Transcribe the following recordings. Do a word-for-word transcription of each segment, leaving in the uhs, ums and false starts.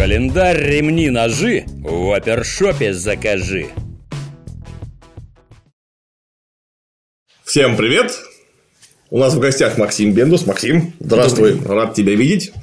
Календарь, ремни, ножи в опершопе закажи. Всем привет! У нас в гостях Максим Бендус. Максим, здравствуй, рад тебя видеть.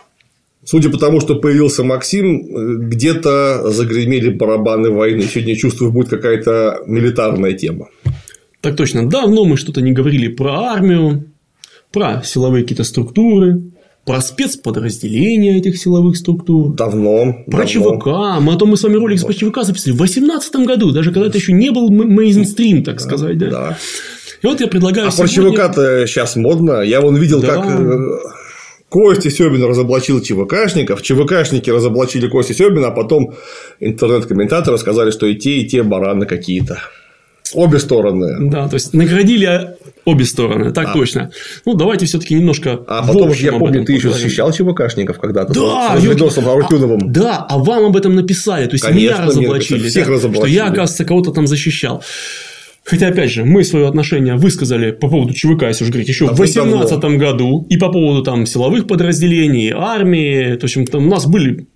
Судя по тому, что появился Максим, где-то загремели барабаны войны. Сегодня, чувствую, будет какая-то милитарная тема. Так точно. Давно мы что-то не говорили про армию, про силовые какие-то структуры, про спецподразделения этих силовых структур. Давно. Про давно. ЧВК. Мы, а то мы с вами ролик по ЧВК записали в две тысячи восемнадцатом году, даже когда это еще не был мейнстрим, так сказать. Да. Да. И вот я предлагаю. А сегодня... про ЧВК-то сейчас модно. Я вон видел, да. как Костя Себин разоблачил ЧВКшников, ЧВКшники разоблачили Костю Себина, а потом интернет-комментаторы сказали, что и те, и те бараны какие-то. Обе стороны. Да, то есть наградили обе стороны, так а. точно. Ну, давайте все-таки немножко. А потом, я помню, ты еще защищал ЧВКшников когда-то. Да, с видосом Арутюновым. А, да, а вам об этом написали. То есть Конечно, меня разоблачили. Нет, всех да, разоблачили. Что я, оказывается, кого-то там защищал. Хотя, опять же, мы свое отношение высказали по поводу ЧВК, если уж говорить, еще в две тысячи восемнадцатом году. И по поводу там силовых подразделений, армии. В общем, там у нас были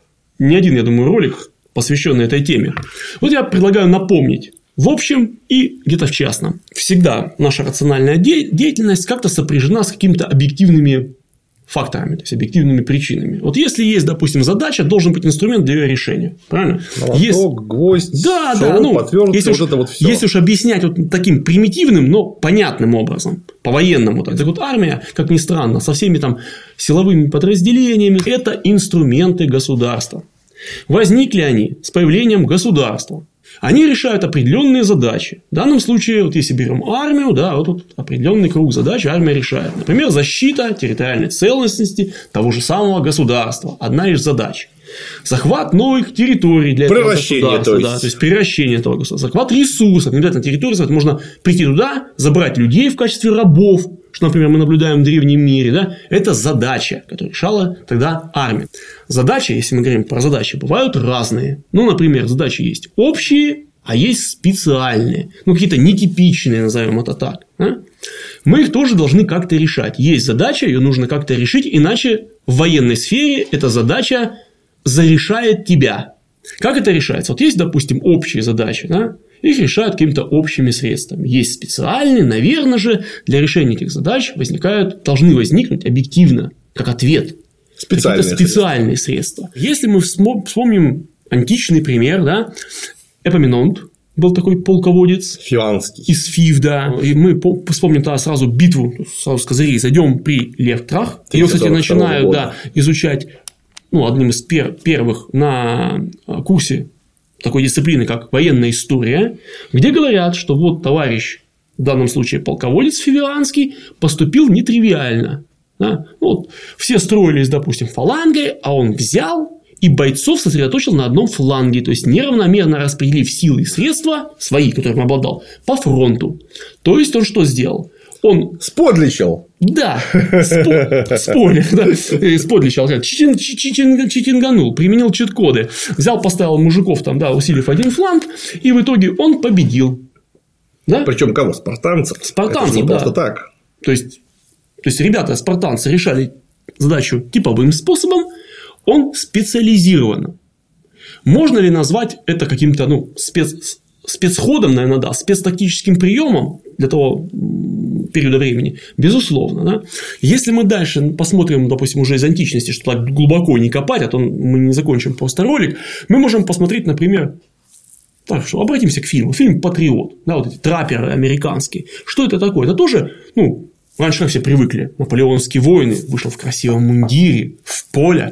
не один, я думаю, ролик, посвященный этой теме. Вот я предлагаю напомнить. В общем и где-то в частном. Всегда наша рациональная де- деятельность как-то сопряжена с какими-то объективными факторами, то есть объективными причинами. Вот если есть, допустим, задача, должен быть инструмент для ее решения. Правильно? Молоток, есть... гвоздь, да, шоу, да, ну, отвертка, если, вот уж, это вот все. если уж объяснять вот таким примитивным, но понятным образом, по-военному. Так, так вот армия, как ни странно, со всеми там силовыми подразделениями, это инструменты государства. Возникли они с появлением государства. Они решают определенные задачи. В данном случае, вот если берем армию, да, вот тут определенный круг задач армия решает. Например, защита территориальной целостности того же самого государства. Одна из задач. Захват новых территорий для этого государства. То есть... Да, то есть приращение этого государства. Захват ресурсов. Не обязательно территории. Можно прийти туда, забрать людей в качестве рабов. Что, например, мы наблюдаем в древнем мире. Да? Это задача, которую решала тогда армия. Задачи, если мы говорим про задачи, бывают разные. Ну, например, задачи есть общие, а есть специальные. Ну, какие-то нетипичные, назовем это так. Да? Мы их тоже должны как-то решать. Есть задача, ее нужно как-то решить. Иначе в военной сфере эта задача зарешает тебя. Как это решается? Вот есть, допустим, общие задачи. Да? Их решают какими-то общими средствами. Есть специальные, наверное же, для решения этих задач возникают, должны возникнуть объективно, как ответ. Специальные какие-то специальные средства. средства. Если мы вспомним античный пример, да, Эпоминонт был такой полководец. Фиванский. Из Фив, да. И мы вспомним тогда сразу битву, сразу с козырей зайдем при Левтрах. Ее, кстати, начинают да, изучать ну, одним из пер- первых на курсе такой дисциплины, как военная история, где говорят, что вот товарищ, в данном случае полководец Фивианский, поступил нетривиально. Да? Вот, все строились, допустим, фалангой, а он взял и бойцов сосредоточил на одном фланге, то есть неравномерно распределив силы и средства свои, которыми обладал, по фронту. То есть он что сделал? Он сподличил. Да, спойлер, да, сподличил, читин, читин, читинганул, применил чит-коды, взял, поставил мужиков там, да, усилив один фланг, и в итоге он победил. Да? Причем кого? Спартанцев? Спартанцев, это не да. просто так. То есть, то есть, ребята, спартанцы решали задачу типовым способом, он специализированно. Можно ли назвать это каким-то, ну, спец... спецходом, наверное, да, спецтактическим приемом для того периода времени? Безусловно. Да? Если мы дальше посмотрим, допустим, уже из античности, что так глубоко не копать, а то мы не закончим просто ролик, мы можем посмотреть, например, так что обратимся к фильму. Фильм «Патриот». Да, вот эти трапперы американские. Что это такое? Это тоже, ну, раньше как все привыкли. Наполеонские войны. Вышел в красивом мундире, в поле.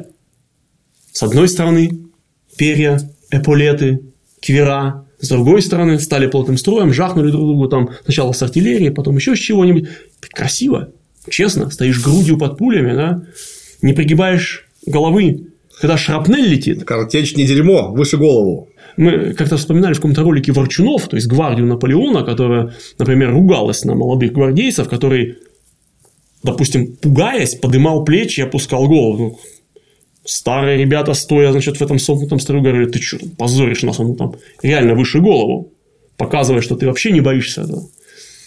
С одной стороны перья, эполеты, кивера. С другой стороны, стали плотным строем, жахнули друг другу там сначала с артиллерии, потом еще с чего-нибудь. Красиво, честно, стоишь грудью под пулями, да? Не пригибаешь головы, когда шрапнель летит. Картечь не дерьмо, выше голову. Мы как-то вспоминали в каком-то ролике Ворчунов, то есть гвардию Наполеона, которая, например, ругалась на молодых гвардейцев, который, допустим, пугаясь, подымал плечи и опускал голову. Старые ребята, стоя, значит, в этом сомкнутом строю, говорили: ты что, позоришь нас, он там реально выше голову, показывая, что ты вообще не боишься этого.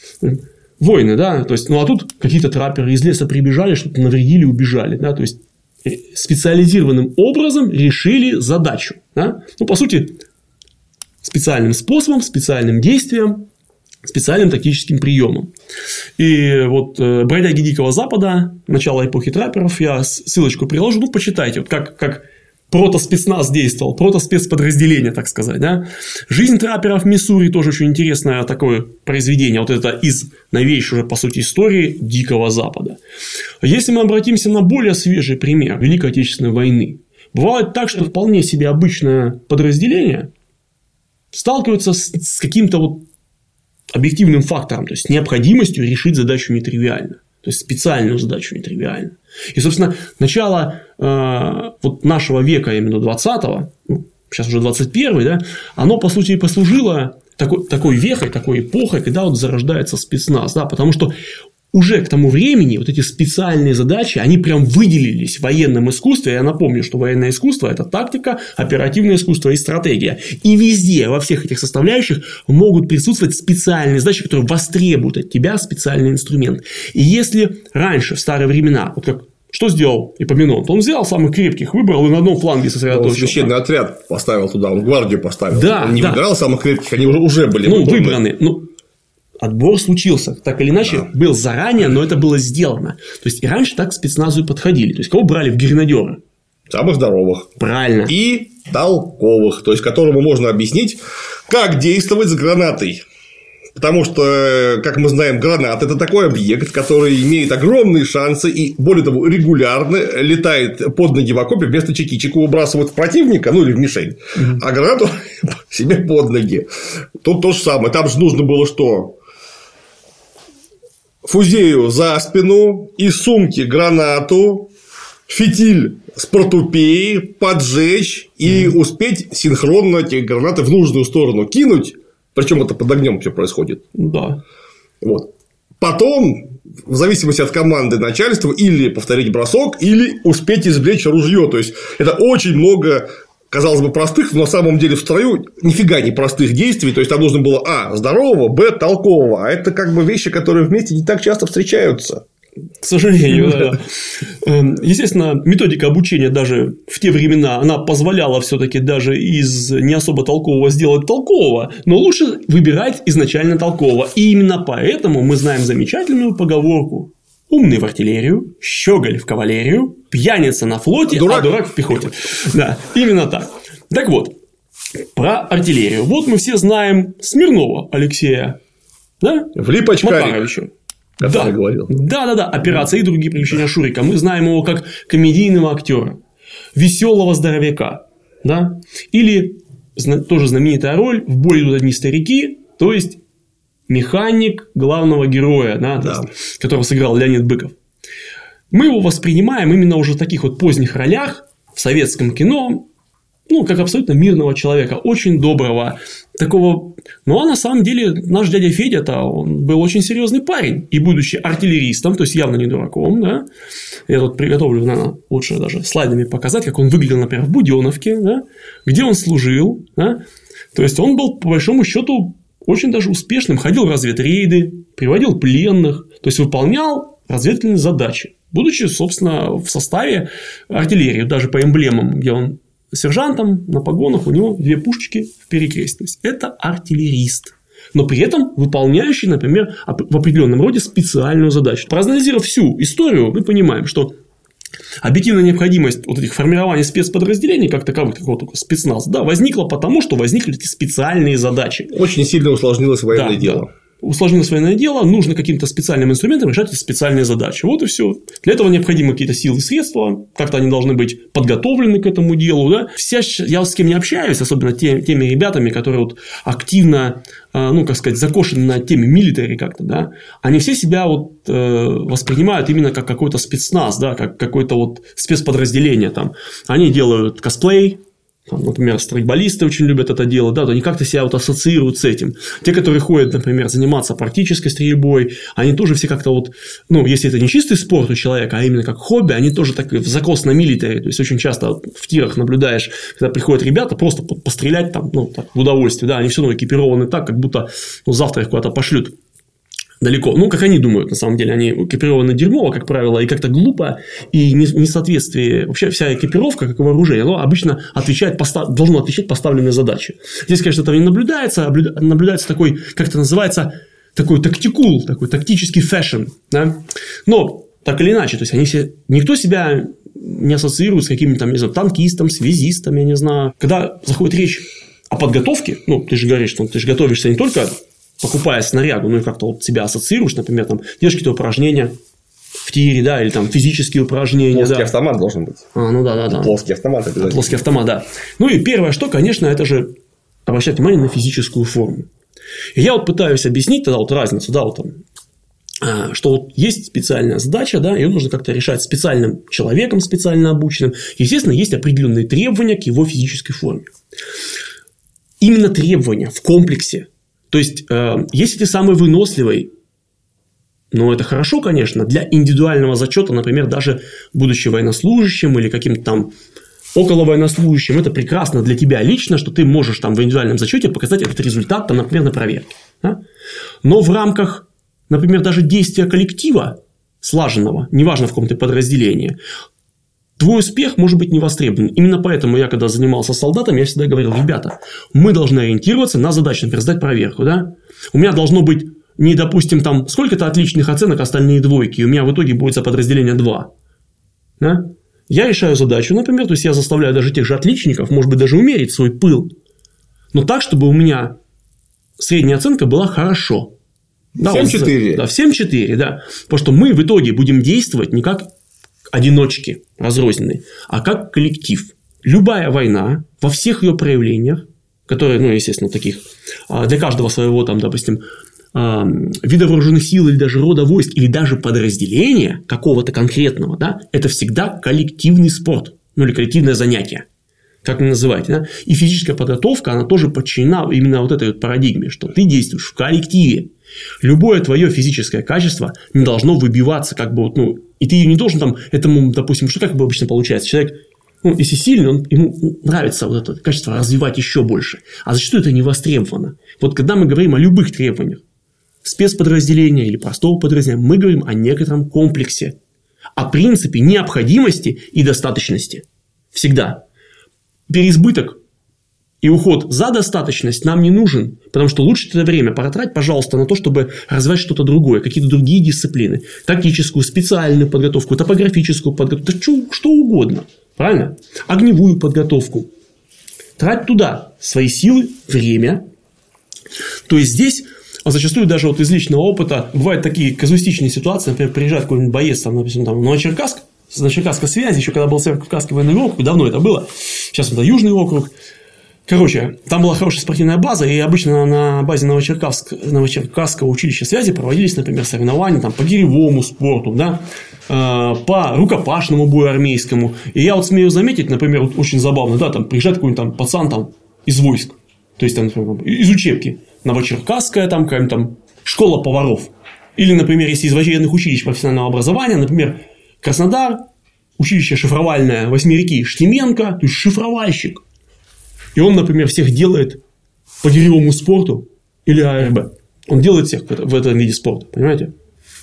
Войны, да, то есть, ну, а тут какие-то трапперы из леса прибежали, что-то навредили, убежали, да, то есть, специализированным образом решили задачу. Да? Ну, по сути, специальным способом, специальным действием, специальным тактическим приемом. И вот «Бродяги Дикого Запада», начало эпохи трапперов, я ссылочку приложу, ну, почитайте, вот как, как протоспецназ действовал, протоспецподразделение, так сказать. Да? «Жизнь трапперов в Миссури» тоже очень интересное такое произведение. Вот это из новейшей уже, по сути, истории Дикого Запада. Если мы обратимся на более свежий пример Великой Отечественной войны, бывает так, что вполне себе обычное подразделение сталкивается с, с каким-то вот объективным фактором, то есть необходимостью решить задачу нетривиально. То есть специальную задачу нетривиально. И, собственно, начало э, вот нашего века, именно двадцатого, ну, сейчас уже двадцать первый, да, оно, по сути, и послужило такой, такой вехой, такой эпохой, когда вот зарождается спецназ. Да, потому что уже к тому времени вот эти специальные задачи, они прям выделились в военном искусстве. Я напомню, что военное искусство – это тактика, оперативное искусство и стратегия. И везде, во всех этих составляющих могут присутствовать специальные задачи, которые востребуют от тебя специальный инструмент. И если раньше, в старые времена, вот как что сделал Эпоминонт? Он взял самых крепких, выбрал и на одном фланге сосредоточился. Он священный отряд поставил туда, он гвардию поставил. Да, он не да. выбирал самых крепких, они уже, уже были ну, выбраны. выбраны. Ну, отбор случился, так или иначе, да. был заранее, но это было сделано. То есть, и раньше так к спецназу и подходили. То есть, кого брали в гренадеры? Самых здоровых. Правильно. И толковых, то есть, которому можно объяснить, как действовать с гранатой. Потому что, как мы знаем, граната – это такой объект, который имеет огромные шансы и, более того, регулярно летает под ноги в окопе, вместо чеки-чеку выбрасывают в противника, ну или в мишень, mm-hmm. а гранату себе под ноги. Тут то же самое. Там же нужно было что? Фузею за спину, из сумки гранату, фитиль с портупеей поджечь и mm-hmm. успеть синхронно эти гранаты в нужную сторону кинуть. Причем это под огнем все происходит. Да. Вот. Потом, в зависимости от команды начальства, или повторить бросок, или успеть извлечь ружье. То есть, это очень много, казалось бы, простых, но на самом деле в строю нифига не простых действий. То есть, там нужно было а. здорового, б. толкового. А это как бы вещи, которые вместе не так часто встречаются. К сожалению, да. Естественно, методика обучения даже в те времена, она позволяла все-таки даже из не особо толкового сделать толкового, но лучше выбирать изначально толкового. И именно поэтому мы знаем замечательную поговорку: умный в артиллерию, щеголь в кавалерию, пьяница на флоте, дурак. а дурак в пехоте. Да, именно так. Так вот, про артиллерию. Вот мы все знаем Смирнова Алексея, да? В Липочкаре. Макаровича. Да. Говорил. да, да, да, операция и другие приключения Шурика. Мы знаем его как комедийного актера, веселого здоровяка, да, или тоже знаменитая роль в «Бой идут одни старики», то есть механик главного героя, да, да. Есть, которого сыграл Леонид Быков. Мы его воспринимаем именно уже в таких вот поздних ролях в советском кино, ну, как абсолютно мирного человека, очень доброго, такого. Ну, а на самом деле наш дядя Федя-то он был очень серьезный парень. И будучи артиллеристом, то есть явно не дураком, да, я тут приготовлю, наверное, лучше даже слайдами показать, как он выглядел, например, в Буденновке, да, где он служил, да. То есть, он был, по большому счету, очень даже успешным, ходил в разведрейды, приводил пленных, то есть, выполнял разведывательные задачи, будучи, собственно, в составе артиллерии, даже по эмблемам, где он сержантом, на погонах у него две пушечки в перекрестность. Это артиллерист. Но при этом выполняющий, например, в определенном роде специальную задачу. Проанализировав всю историю, мы понимаем, что объективная необходимость вот этих формирований спецподразделений, как таковых, такого спецназа, да, возникла потому, что возникли эти специальные задачи. Очень сильно усложнилось военное да, дело. Да. Усложнилось военное дело, нужно каким-то специальным инструментом решать эти специальные задачи. Вот и все. Для этого необходимы какие-то силы и средства, как-то они должны быть подготовлены к этому делу. Да? Все, я с кем не общаюсь, особенно те, теми ребятами, которые вот активно, ну, как сказать, закошены на теме милитари как-то, да, они все себя вот, э, воспринимают именно как какой-то спецназ, да, как какое-то вот спецподразделение. Там. Они делают косплей. Там, например, стрейкболисты очень любят это дело, да, то они как-то себя вот ассоциируют с этим. Те, которые ходят, например, заниматься практической стрельбой, они тоже все как-то вот, ну, если это не чистый спорт у человека, а именно как хобби, они тоже так в закос на милитаре. То есть, очень часто в тирах наблюдаешь, когда приходят ребята просто пострелять там, ну, так, в удовольствие, да, они все равно экипированы так, как будто ну, завтра их куда-то пошлют далеко. Ну, как они думают, на самом деле, они экипированы дерьмово, как правило, и как-то глупо, и несоответствие. Вообще, вся экипировка, как вооружение, оно обычно отвечает, постав... должно отвечать поставленной задаче. Здесь, конечно, этого не наблюдается, а наблюдается такой, как это называется, такой тактикул, такой тактический фэшн. Да? Но, так или иначе, то есть, они все... никто себя не ассоциирует с каким-то, там, не знаю, танкистом, связистом, я не знаю. Когда заходит речь о подготовке, ну, ты же говоришь, что ты же готовишься не только... покупая снарягу, ну и как-то вот себя ассоциируешь, например, там делаешь какие-то упражнения в тире, да, или там физические упражнения. Плоский да. автомат должен быть. А, ну да, да, да. Плоский автомат обязательно. Плоский автомат, да. Ну и первое, что, конечно, это же обращать внимание на физическую форму. И я вот пытаюсь объяснить тогда вот разницу, да, вот там, что вот есть специальная задача, да, ее нужно как-то решать специальным человеком, специально обученным. Естественно, есть определенные требования к его физической форме. Именно требования в комплексе. То есть, если ты самый выносливый, ну, это хорошо, конечно, для индивидуального зачета, например, даже будучи военнослужащим или каким-то там около военнослужащим, это прекрасно для тебя лично, что ты можешь там в индивидуальном зачете показать этот результат, там, например, на проверке. Да? Но в рамках, например, даже действия коллектива слаженного, неважно в каком ты подразделении, твой успех может быть не востребован. Именно поэтому я, когда занимался солдатами, я всегда говорил: ребята, мы должны ориентироваться на задачу, например, сдать проверку. Да? У меня должно быть не, допустим, там сколько-то отличных оценок, остальные двойки, и у меня в итоге будет за подразделение два. Да? Я решаю задачу, например, то есть я заставляю даже тех же отличников, может быть, даже умерить свой пыл, но так, чтобы у меня средняя оценка была хорошо. Да, семь четыре. Да, в семь четыре, да. Потому что мы в итоге будем действовать не как одиночки разрозненные, а как коллектив. Любая война во всех ее проявлениях, которые, ну, естественно, таких, для каждого своего, там, допустим, вида вооруженных сил или даже рода войск, или даже подразделения какого-то конкретного, да, это всегда коллективный спорт, ну, или коллективное занятие, как вы называете. Да? И физическая подготовка, она тоже подчинена именно вот этой вот парадигме, что ты действуешь в коллективе. Любое твое физическое качество не должно выбиваться, как бы, вот, ну, и ты не должен там этому, допустим, что как бы обычно получается, человек, ну, если сильный, он, ему нравится вот это качество развивать еще больше, а зачастую это не востребовано. Вот когда мы говорим о любых требованиях спецподразделения или простого подразделения, мы говорим о некотором комплексе, о принципе необходимости и достаточности. Всегда. Переизбыток и уход за достаточность нам не нужен, потому что лучше это время протрать, пожалуйста, на то, чтобы развивать что-то другое, какие-то другие дисциплины, тактическую, специальную подготовку, топографическую подготовку, да что, что угодно, правильно? Огневую подготовку. Трать туда свои силы, время. То есть здесь зачастую даже вот из личного опыта бывают такие казуистичные ситуации, например, приезжает какой-нибудь боец, там, например, там, в Новочеркасск, с Новочеркасской связи, еще когда был Северо-Кавказский военный округ, давно это было, сейчас это Южный округ. Короче, там была хорошая спортивная база, и обычно на базе Новочеркасск, Новочеркасского училища связи проводились, например, соревнования там, по гиревому спорту, да, по рукопашному бою армейскому. И я вот смею заметить, например, вот очень забавно, да, там приезжает какой-нибудь там пацан там, из войск, то есть там, например, из учебки, Новочеркасская там какая-нибудь там школа поваров. Или, например, если из военных училищ профессионального образования, например, Краснодар, училище шифровальное Восьмиреки, Штеменко, то есть шифровальщик. И он, например, всех делает по гиревому спорту или А Р Б. Он делает всех в, это, в этом виде спорта, понимаете?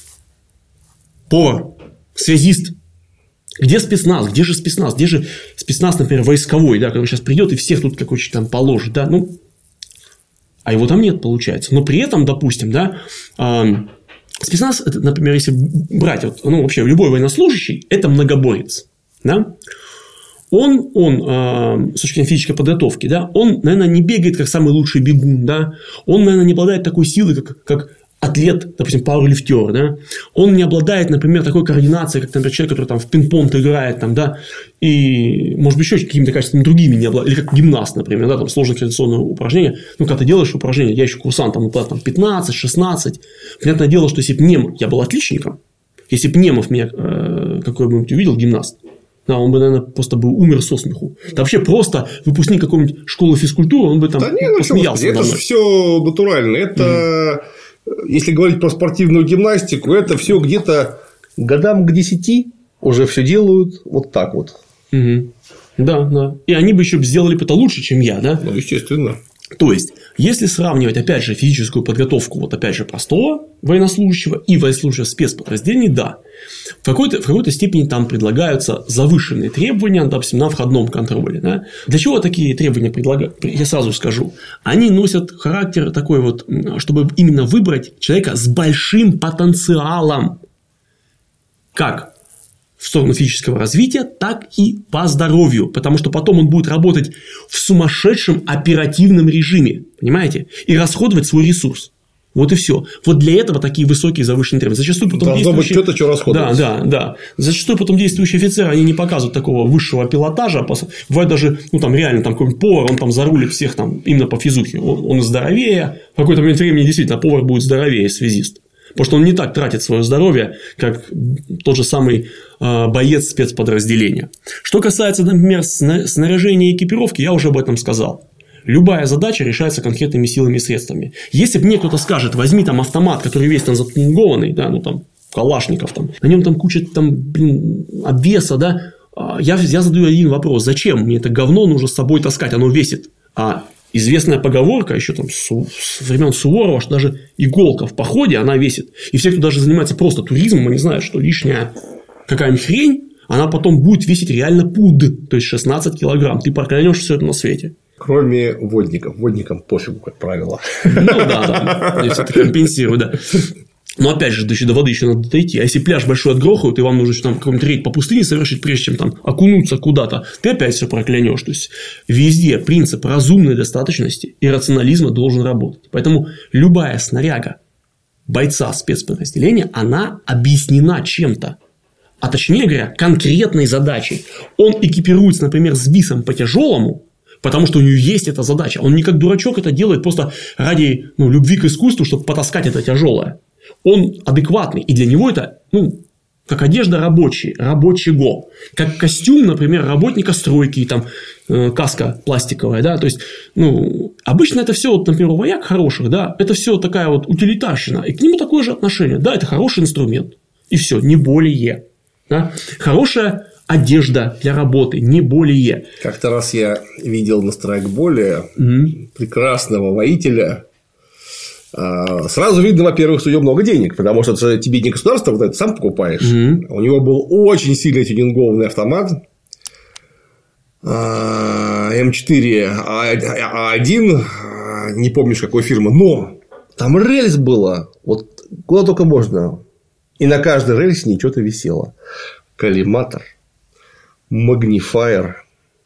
Повар, связист. Где спецназ? Где же спецназ? Где же спецназ, например, войсковой, да, который сейчас придет и всех тут как очень там положит, да, ну, а его там нет, получается. Но при этом, допустим, да, э, спецназ, это, например, если брать, вот, ну, вообще, любой военнослужащий, это многоборец, да. Он, он э, с точки зрения физической подготовки, да, он, наверное, не бегает как самый лучший бегун, да, он, наверное, не обладает такой силой, как, как атлет, допустим, пауэрлифтер, да, он не обладает, например, такой координацией, как, например, человек, который там в пинг-понг играет, там, да, и, может быть, еще какими-то качествами другими не обладает, или как гимнаст, например, да, там, сложные координационные упражнения, ну, когда ты делаешь упражнения, я еще курсант, там, там пятнадцать-шестнадцать, понятное дело, что если бы Нем, я был отличником, если бы Немов меня, э, какой-нибудь увидел, гимнаст, да, он бы, наверное, просто бы умер со смеху. Да вообще просто выпускник какой-нибудь школы физкультуры, он бы там да не, ну, посмеялся. Это же все натурально. Это, mm-hmm. если говорить про спортивную гимнастику, это все где-то годам к десяти уже все делают вот так вот. Mm-hmm. Да, да. И они бы еще сделали бы это лучше, чем я, да? Ну, естественно. То есть, если сравнивать, опять же, физическую подготовку, вот опять же, простого военнослужащего и военнослужащего спецподразделений, да, в какой-то, в какой-то степени там предлагаются завышенные требования, допустим, на входном контроле. Да? Для чего такие требования предлагают? Я сразу скажу. Они носят характер такой вот, чтобы именно выбрать человека с большим потенциалом. Как в сторону физического развития, так и по здоровью. Потому что потом он будет работать в сумасшедшем оперативном режиме. Понимаете? И расходовать свой ресурс. Вот и все. Вот для этого такие высокие завышенные требования. Зачастую потом должно действующие... быть что-то, что расходовать. Да, да, да. Зачастую потом действующие офицеры, они не показывают такого высшего пилотажа. Бывает даже, ну, там реально там какой-нибудь повар, он там зарулит всех там именно по физухе. Он, он здоровее. В какой-то момент времени действительно повар будет здоровее, связист. Потому что он не так тратит свое здоровье, как тот же самый э, боец спецподразделения. Что касается, например, снаряжения и экипировки, я уже об этом сказал. Любая задача решается конкретными силами и средствами. Если мне кто-то скажет, возьми там автомат, который весь там затунгованный, да, ну там Калашников, там, на нем там куча там, блин, обвеса, да, я, я задаю один вопрос: зачем мне это говно нужно с собой таскать, оно весит? А известная поговорка еще там с времен Суворова, что даже иголка в походе, она весит. И все, кто даже занимается просто туризмом, они знают, что лишняя какая-нибудь хрень, она потом будет весить реально пуд, то есть шестнадцать килограмм. Ты проклянешь все это на свете. Кроме водников. Водникам пофигу, как правило. Ну да, да. И все это компенсирует, да. Но опять же, до воды еще надо дойти. А если пляж большой отгрохают, и вам нужно там какой-нибудь рейд по пустыне совершить, прежде чем там окунуться куда-то, ты опять все проклянешь. То есть везде принцип разумной достаточности и рационализма должен работать. Поэтому любая снаряга бойца спецподразделения, она объяснена чем-то. А точнее говоря, конкретной задачей. Он экипируется, например, с бисом по тяжелому, потому что у него есть эта задача. Он не как дурачок это делает просто ради, ну, любви к искусству, чтобы потаскать это тяжелое. Он адекватный, и для него это, ну, как одежда рабочая, рабочего, как костюм, например, работника стройки, там, э, каска пластиковая, да, то есть, ну, обычно это все, вот, например, у вояк хороших, да, это все такая вот утилитарщина, и к нему такое же отношение, да, это хороший инструмент, и все, не более, да? Хорошая одежда для работы, не более. Как-то раз я видел на страйкболе Mm-hmm. прекрасного воителя. Сразу видно, во-первых, что у него много денег, потому что это тебе не государство, вот это сам покупаешь. Mm-hmm. У него был очень сильно тюнингованный автомат эм четыре а один, не помнишь какой фирмы, но там рельс было вот куда только можно, и на каждой рельсе что-то висело. Коллиматор, магнифайер,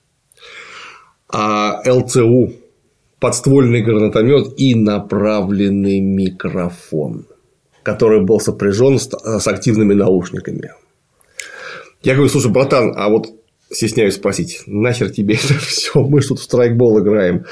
эл цэ у, подствольный гранатомет и направленный микрофон, который был сопряжен с, с активными наушниками. Я говорю: слушай, братан, а вот стесняюсь спросить, нахер тебе это все? Мы же тут в страйкбол играем.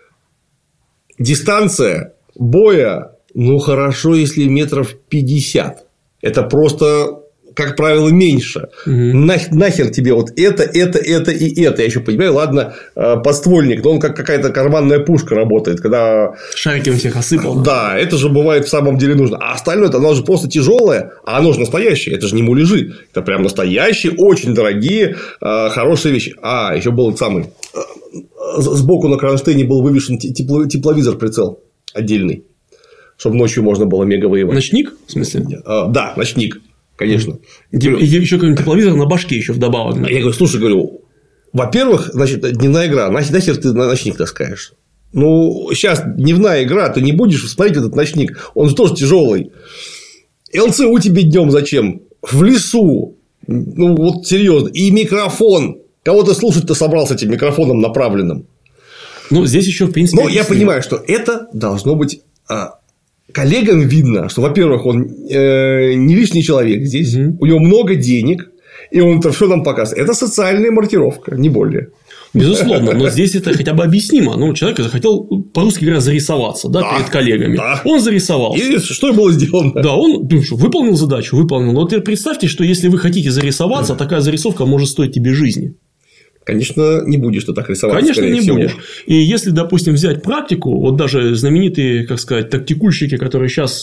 Дистанция боя, ну хорошо, если метров пятьдесят. Это просто, как правило, меньше. Угу. Нах- нахер тебе вот это, это, это и это. Я еще понимаю, ладно, подствольник, но он как какая-то карманная пушка работает, когда шариком всех осыпал. Да, это же бывает в самом деле нужно. А остальное, оно же просто тяжелое, а оно же настоящее. Это же не муляжи. Это прям настоящие, очень дорогие, хорошие вещи. А, еще был самый. Сбоку на кронштейне был вывешен тепло- тепловизор, прицел отдельный, чтобы ночью можно было мега воевать. Ночник? В смысле? А, да, ночник. Конечно. И еще какой-нибудь тепловизор на башке еще вдобавок. Я говорю: слушай, говорю, во-первых, значит, дневная игра, нахер ты на ночник таскаешь? Ну, сейчас дневная игра, ты не будешь смотреть этот ночник, он же тоже тяжелый. эл цэ у тебе днем зачем? В лесу. Ну, вот серьезно. И микрофон. Кого ты слушать-то собрался этим микрофоном направленным? Ну, здесь еще, в принципе. Но я понимаю, что это должно быть. Коллегам видно, что, во-первых, он э, не лишний человек здесь, угу. У него много денег, и он это все нам показывает. Это социальная маркировка, не более. Безусловно, но здесь это хотя бы объяснимо. Ну, человек захотел, по-русски говоря, зарисоваться, да, да, перед коллегами. Да. Он зарисовался. И что было сделано? Да, он ну, что, выполнил задачу, выполнил. Но вот представьте, что если вы хотите зарисоваться, такая зарисовка может стоить тебе жизни. Конечно, не будешь ты так рисовать. Конечно, не всего. будешь. И если, допустим, взять практику, вот даже знаменитые, как сказать, тактикульщики, которые сейчас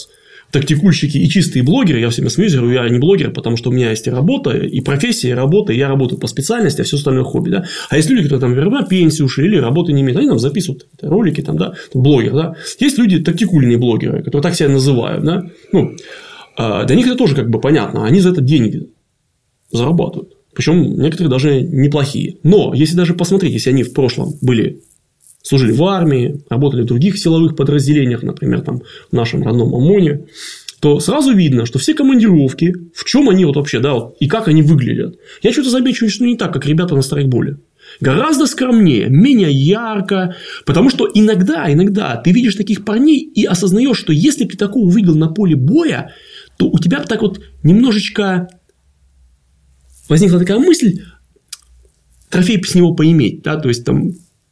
тактикульщики и чистые блогеры, я всеми смеюсь, говорю, я не блогер, потому что у меня есть и работа, и профессия, и работа, и я работаю по специальности, а все остальное хобби, да. А есть люди, которые там, например, на пенсию ушли или работы не имеют, они там записывают ролики, там, да, блогер, да. Есть люди тактикульные блогеры, которые так себя называют, да. Ну, для них это тоже как бы понятно, они за это деньги зарабатывают. Причем некоторые даже неплохие. Но если даже посмотреть, если они в прошлом были, служили в армии, работали в других силовых подразделениях, например, там, в нашем родном ОМОНе, то сразу видно, что все командировки, в чем они вот вообще, да, вот, и как они выглядят. Я что-то замечу, что не так, как ребята на страйкболе. Гораздо скромнее, менее ярко, потому что иногда, иногда ты видишь таких парней и осознаешь, что если бы ты такого увидел на поле боя, то у тебя так вот немножечко возникла такая мысль трофей с него поиметь, да, то есть там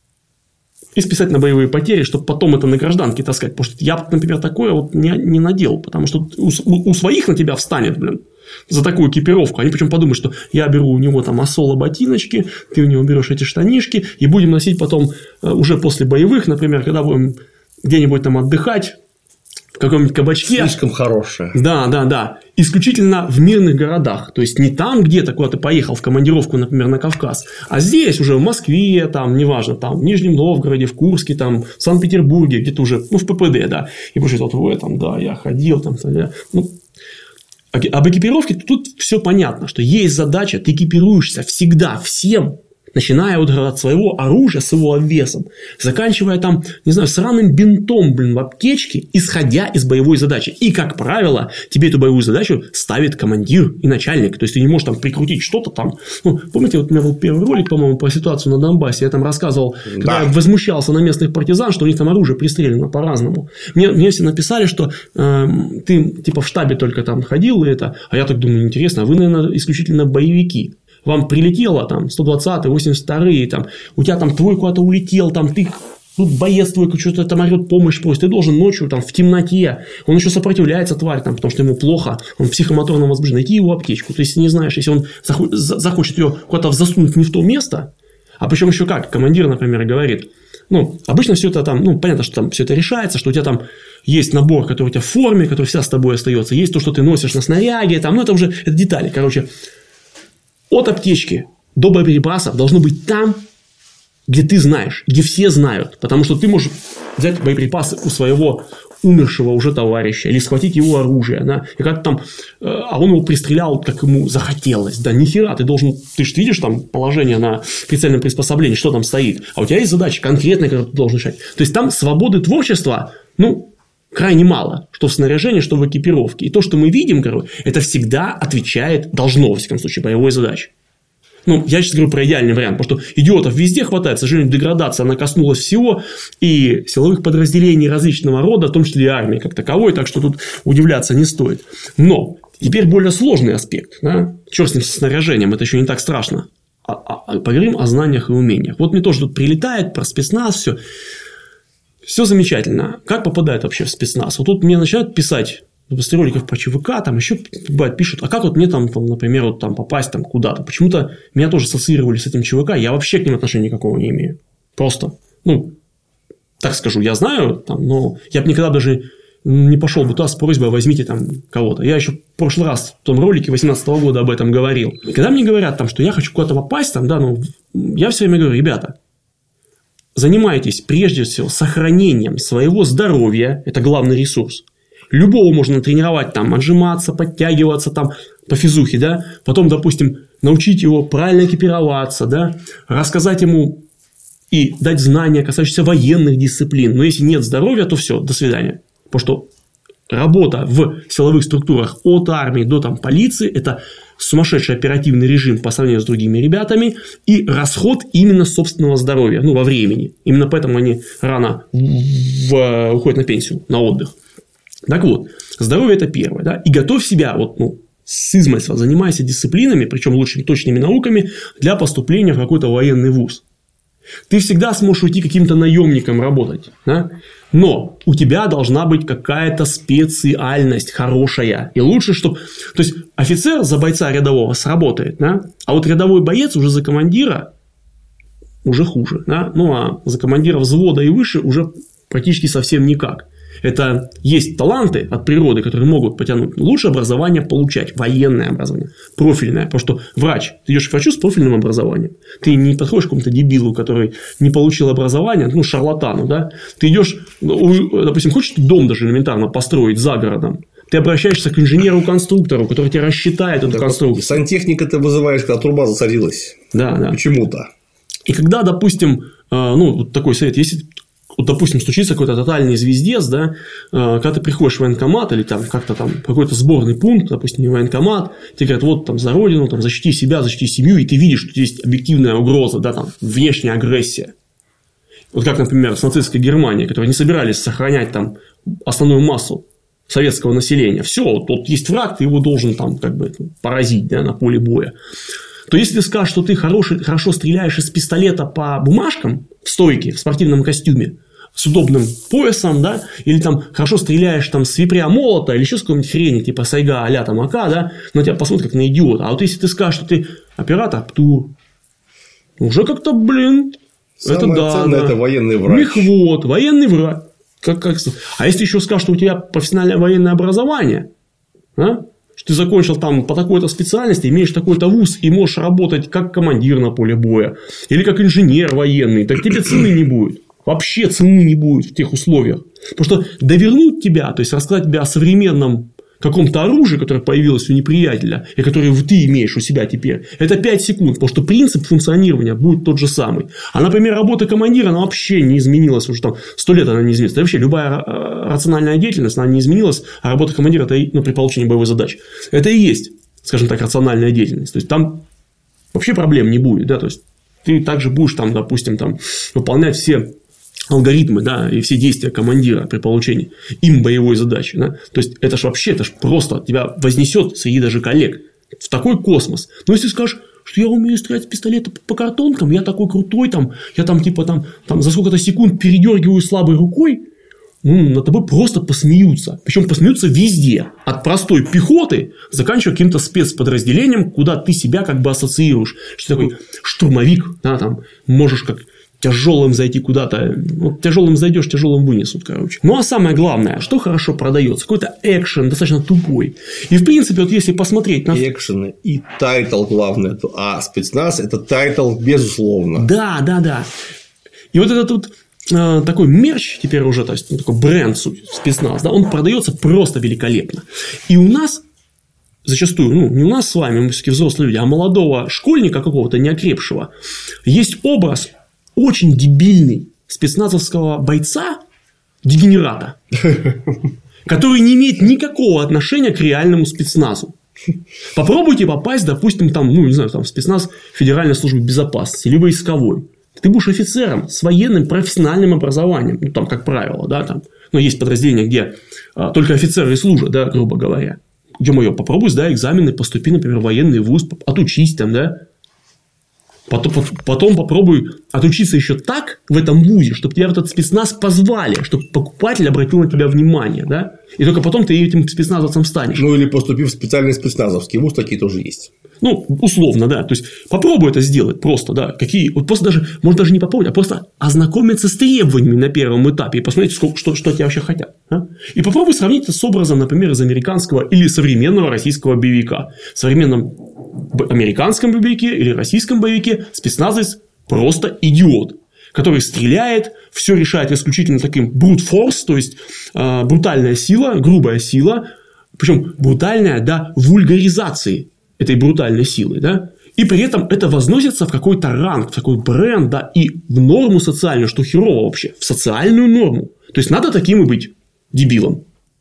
и списать на боевые потери, чтобы потом это на гражданке таскать. Потому что я, например, такое вот не, не надел, потому что у, у своих на тебя встанет, блин, за такую экипировку. Они причем подумают, что я беру у него там асоло ботиночки, ты у него берешь эти штанишки, и будем носить потом уже после боевых, например, когда будем где-нибудь там отдыхать, в каком-нибудь кабачке. Слишком хорошее. Да, да, да. Исключительно в мирных городах. То есть не там где-то, куда ты поехал в командировку, например, на Кавказ, а здесь уже в Москве, там, неважно, там, в Нижнем Новгороде, в Курске, там, в Санкт-Петербурге, где-то уже, ну, в ППД, да. И будешь вот в этом, да, я ходил там, я, ну, об экипировке тут все понятно, что есть задача, ты экипируешься всегда всем, начиная вот от своего оружия с его обвесом, заканчивая там, не знаю, сраным бинтом, блин, в аптечке, исходя из боевой задачи. И, как правило, тебе эту боевую задачу ставит командир и начальник. То есть, ты не можешь там прикрутить что-то там. Ну, помните, вот у меня был первый ролик, по-моему, про ситуацию на Донбассе. Я там рассказывал, да. Когда я возмущался на местных партизан, что у них там оружие пристрелено по-разному. Мне, мне все написали, что э, ты типа в штабе только там ходил, и это. А я так думаю, интересно, а вы, наверное, исключительно боевики. Вам прилетело там сто двадцатые, восемьдесят вторые, там, у тебя там твой куда-то улетел, там ты, тут боец твой что-то там орет, помощь просит, ты должен ночью там в темноте, он еще сопротивляется, тварь, там, потому что ему плохо, он в психомоторном возбуждении, найти его аптечку, то есть, не знаешь, если он захочет ее куда-то засунуть не в то место, а причем еще как, командир, например, говорит, ну, обычно все это там, ну, понятно, что там все это решается, что у тебя там есть набор, который у тебя в форме, который всегда с тобой остается, есть то, что ты носишь на снаряге, там, ну, это уже это детали, короче. От аптечки до боеприпасов должно быть там, где ты знаешь, где все знают. Потому что ты можешь взять боеприпасы у своего умершего уже товарища или схватить его оружие. Да, и как там, а он его пристрелял, как ему захотелось. Да нихера, ты должен, ты же видишь там положение на прицельном приспособлении, что там стоит. А у тебя есть задача конкретная, которую ты должен решать. То есть, там свободы творчества, ну, крайне мало, что в снаряжении, что в экипировке. И то, что мы видим, короче, это всегда отвечает, должно, во всяком случае, боевой задаче. Ну, я сейчас говорю про идеальный вариант, потому что идиотов везде хватает, к сожалению, деградация, она коснулась всего, и силовых подразделений различного рода, в том числе и армии как таковой, так что тут удивляться не стоит. Но теперь более сложный аспект, да? Черт с ним, со снаряжением, это еще не так страшно. А, а, поговорим о знаниях и умениях. Вот мне тоже тут прилетает про спецназ, все. Все замечательно. Как попадает вообще в спецназ? Вот тут мне начинают писать после роликов про ЧВК, там еще бывает, пишут, а как вот мне там, там например, вот там попасть там куда-то? Почему-то меня тоже ассоциировали с этим ЧВК, я вообще к ним отношения никакого не имею. Просто, ну, так скажу, я знаю, там, но я бы никогда даже не пошел бы туда с просьбой, возьмите там кого-то. Я еще в прошлый раз в том ролике две тысячи восемнадцатого года об этом говорил. И когда мне говорят, там, что я хочу куда-то попасть, там, да, ну, я все время говорю, ребята, занимайтесь прежде всего сохранением своего здоровья, это главный ресурс. Любого можно тренировать, там, отжиматься, подтягиваться, там, по физухе, да, потом, допустим, научить его правильно экипироваться, да, рассказать ему и дать знания, касающиеся военных дисциплин. Но если нет здоровья, то все, до свидания. Потому что работа в силовых структурах от армии до там, полиции – это сумасшедший оперативный режим по сравнению с другими ребятами и расход именно собственного здоровья, ну, во времени. Именно поэтому они рано в... уходят на пенсию, на отдых. Так вот, здоровье – это первое. Да? И готовь себя, вот, ну, с измальства занимайся дисциплинами, причем лучшими точными науками, для поступления в какой-то военный вуз. Ты всегда сможешь уйти каким-то наемником работать. Да? Но у тебя должна быть какая-то специальность хорошая. И лучше, чтобы... То есть, офицер за бойца рядового сработает. Да? А вот рядовой боец уже за командира уже хуже. Да? Ну, а за командира взвода и выше уже практически совсем никак. Это есть таланты от природы, которые могут потянуть. Лучше образование получать, военное образование, профильное. Потому что врач, ты идешь к врачу с профильным образованием. Ты не подходишь к какому-то дебилу, который не получил образование, ну, шарлатану, да. Ты идешь, допустим, хочешь дом даже элементарно построить за городом. Ты обращаешься к инженеру-конструктору, который тебе рассчитает эту так конструкцию. Сантехника ты вызываешь, когда труба засорилась. Да, да. Почему-то. И когда, допустим, ну, вот такой совет, если, вот, допустим, случится какой-то тотальный звездец, да, когда ты приходишь в военкомат или там как-то там какой-то сборный пункт, допустим, не военкомат, тебе говорят, вот там за родину, там, защити себя, защити семью, и ты видишь, что есть объективная угроза, да, там, внешняя агрессия. Вот как, например, с нацистской Германией, которые не собирались сохранять там основную массу советского населения. Все, вот, вот есть враг, ты его должен там как бы поразить, да, на поле боя. То если ты скажешь, что ты хороший, хорошо стреляешь из пистолета по бумажкам в стойке, в спортивном костюме, с удобным поясом, да, или там хорошо стреляешь там с випря молота, или еще с какой-нибудь хрени, типа сайга а-ля там АК, да, на тебя посмотрят как на идиота. А вот если ты скажешь, что ты оператор ПТУР, уже как-то, блин, самое это да. Ценное, да. Это военный врач. Мехвод, военный врач. Как, как... А если еще скажешь, что у тебя профессиональное военное образование, а? Что ты закончил там по такой-то специальности, имеешь такой-то вуз и можешь работать как командир на поле боя или как инженер военный, так тебе цены не будет. Вообще цены не будет в тех условиях. Потому что довернуть тебя, то есть рассказать тебе о современном каком-то оружии, которое появилось у неприятеля, и которое ты имеешь у себя теперь, это пять секунд, потому что принцип функционирования будет тот же самый. А, например, работа командира, она вообще не изменилась, уже там сто лет она не изменилась. Да вообще любая рациональная деятельность, она не изменилась, а работа командира, это, ну, при получении боевой задачи. Это и есть, скажем так, рациональная деятельность. То есть там вообще проблем не будет, да, то есть ты также будешь там, допустим, там выполнять все алгоритмы, да, и все действия командира при получении им боевой задачи, да? То есть это ж вообще, это ж просто тебя вознесет среди даже коллег в такой космос. Но если скажешь, что я умею стрелять с пистолета по картонкам, я такой крутой, там, я там типа там, там за сколько-то секунд передергиваю слабой рукой, ну, над тобой просто посмеются. Причем посмеются везде. От простой пехоты, заканчивая каким-то спецподразделением, куда ты себя как бы ассоциируешь. Что такой штурмовик, да, там, можешь как тяжелым зайти куда-то. Вот тяжелым зайдешь, тяжелым вынесут, короче. Ну, а самое главное, что хорошо продается? Какой-то экшен, достаточно тупой. И, в принципе, вот если посмотреть на... Экшены и тайтл главное. А спецназ – это тайтл, безусловно. Да, да, да. И вот этот вот э, такой мерч теперь уже, то есть, ну, такой бренд спецназ, да, он продается просто великолепно. И у нас зачастую, ну, не у нас с вами, мы все-таки взрослые люди, а молодого школьника какого-то неокрепшего, есть образ очень дебильный спецназовского бойца, дегенерата, который не имеет никакого отношения к реальному спецназу. Попробуйте попасть, допустим, там, ну, не знаю, там, в спецназ Федеральной службы безопасности или войсковой. Ты будешь офицером с военным профессиональным образованием, ну, там, как правило, да, там, ну, есть подразделения, где а, только офицеры и служат, да, грубо говоря. Ё-моё, попробуй сдай экзамены, поступи, например, в военный вуз, отучись там, да. Потом, потом попробуй отучиться еще так в этом вузе, чтобы тебя в этот спецназ позвали, чтобы покупатель обратил на тебя внимание, да? И только потом ты этим спецназовцем станешь. Ну, или поступив в специальный спецназовский вуз, такие тоже есть. Ну, условно, да. То есть попробуй это сделать просто, да. Какие. Вот просто даже, может, даже не попробовать, а просто ознакомиться с требованиями на первом этапе и посмотреть, сколько, что, что тебя вообще хотят. А? И попробуй сравнить это с образом, например, из американского или современного российского боевика. В современном американском боевике или российском боевике спецназовец просто идиот, который стреляет, все решает исключительно таким brute force, то есть э, брутальная сила, грубая сила, причем брутальная до вульгаризации этой брутальной силы, да, и при этом это возносится в какой-то ранг, в такой бренд, да, и в норму социальную, что херово вообще, в социальную норму. То есть надо таким и быть дебилом.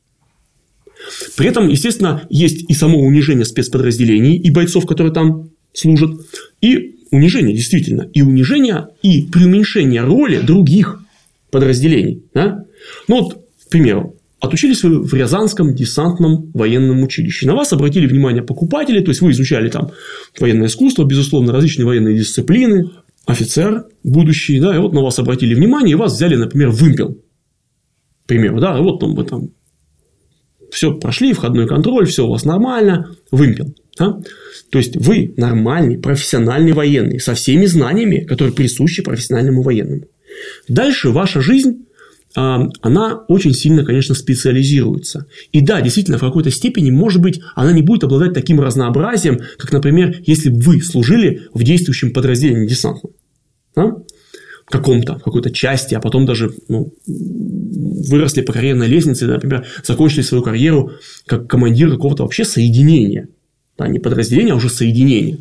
При этом, естественно, есть и само унижение спецподразделений и бойцов, которые там служат, и унижение, действительно, и унижение, и преуменьшение роли других подразделений. Да? Ну, вот, к примеру, отучились вы в Рязанском десантном военном училище. На вас обратили внимание покупатели, то есть вы изучали там военное искусство, безусловно, различные военные дисциплины, офицер будущий, да, и вот на вас обратили внимание, и вас взяли, например, вымпел. К примеру, да, вот там вы там все прошли, входной контроль, все у вас нормально, вымпел. Да? То есть вы нормальный, профессиональный военный, со всеми знаниями, которые присущи профессиональному военному. Дальше ваша жизнь она очень сильно, конечно, специализируется. И да, действительно, в какой-то степени, может быть, она не будет обладать таким разнообразием, как, например, если бы вы служили в действующем подразделении десантном. Да? В каком-то, в какой-то части, а потом даже ну, выросли по карьерной лестнице, например, закончили свою карьеру как командир какого-то вообще соединения. Да, не подразделения, а уже соединения.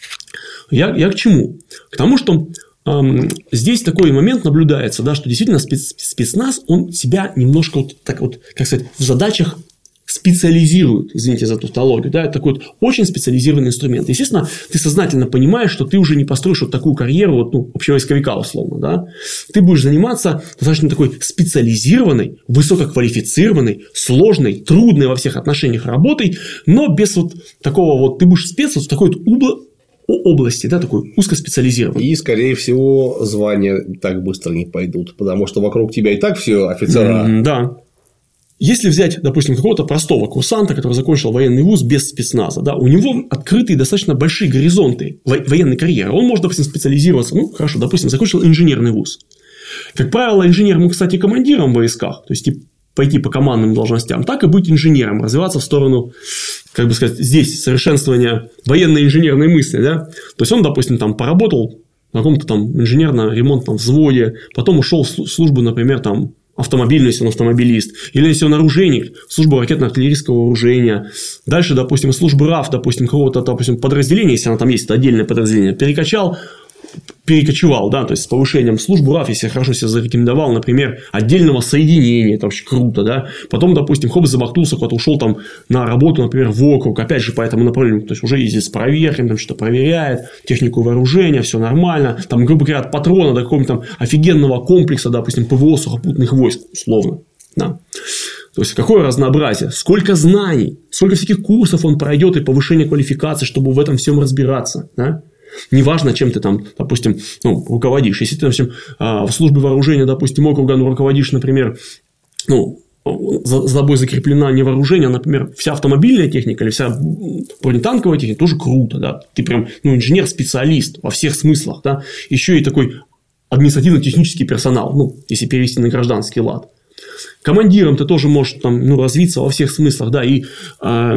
Я, я к чему? К тому, что эм, здесь такой момент наблюдается, да, что действительно спец, спецназ, он себя немножко вот, так вот, как сказать, в задачах специализирует, извините за тавтологию, да, это такой вот очень специализированный инструмент. Естественно, ты сознательно понимаешь, что ты уже не построишь вот такую карьеру, вот, ну, общевойсковика условно, да, ты будешь заниматься достаточно такой специализированной, высококвалифицированной, сложной, трудной во всех отношениях работой, но без вот такого вот, ты будешь спец вот в такой вот убл... области, да, такой узкоспециализированной. И, скорее всего, звания так быстро не пойдут, потому что вокруг тебя и так все офицера. Mm, да. Если взять, допустим, какого-то простого курсанта, который закончил военный вуз без спецназа, да, у него открытые достаточно большие горизонты военной карьеры. Он может, допустим, специализироваться, ну, хорошо, допустим, закончил инженерный вуз. Как правило, инженер мог, кстати, командиром в войсках, то есть пойти по командным должностям, так и быть инженером, развиваться в сторону, как бы сказать, здесь совершенствования военной инженерной мысли, да. То есть он, допустим, там поработал на каком-то там инженерно-ремонтном взводе, потом ушел в службу, например, там автомобильный, если он автомобилист, или если он оружейник, служба ракетно-артиллерийского вооружения, дальше, допустим, службы РАФ, допустим, какого-то, допустим, подразделения, если она там есть, это отдельное подразделение, перекачал, перекочевал, да, то есть с повышением службы РАФ, если хорошо себя зарекомендовал, например, отдельного соединения, это вообще круто, да, потом, допустим, хоп, замахнулся, куда-то ушел там на работу, например, в округ, опять же, по этому направлению, то есть уже ездит с проверками, там что-то проверяет, технику вооружения, все нормально, там, грубо говоря, от патрона до какого-нибудь там офигенного комплекса, допустим, ПВО сухопутных войск, условно, да. То есть, какое разнообразие, сколько знаний, сколько всяких курсов он пройдет и повышение квалификации, чтобы в этом всем разбираться, да. Неважно, чем ты там, допустим, ну, руководишь. Если ты, допустим, в службе вооружения, допустим, округа, ну, руководишь, например, ну, за, за тобой закреплена не вооружение, а, например, вся автомобильная техника или вся бронетанковая техника, тоже круто, да. Ты прям, ну, инженер-специалист во всех смыслах, да. Еще и такой административно-технический персонал, ну, если перевести на гражданский лад. Командиром ты тоже можешь там, ну, развиться во всех смыслах, да, и э,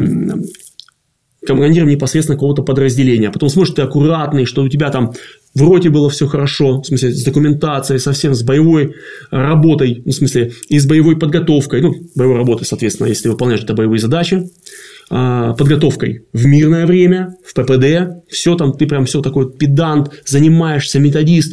командиром непосредственно какого-то подразделения. Потом смотришь, ты аккуратный, что у тебя там в роте было все хорошо, в смысле, с документацией, совсем с боевой работой, ну, в смысле, и с боевой подготовкой, ну, боевой работой, соответственно, если выполняешь это боевые задачи, подготовкой в мирное время, в ППД, все там, ты прям все такой педант, занимаешься, методист.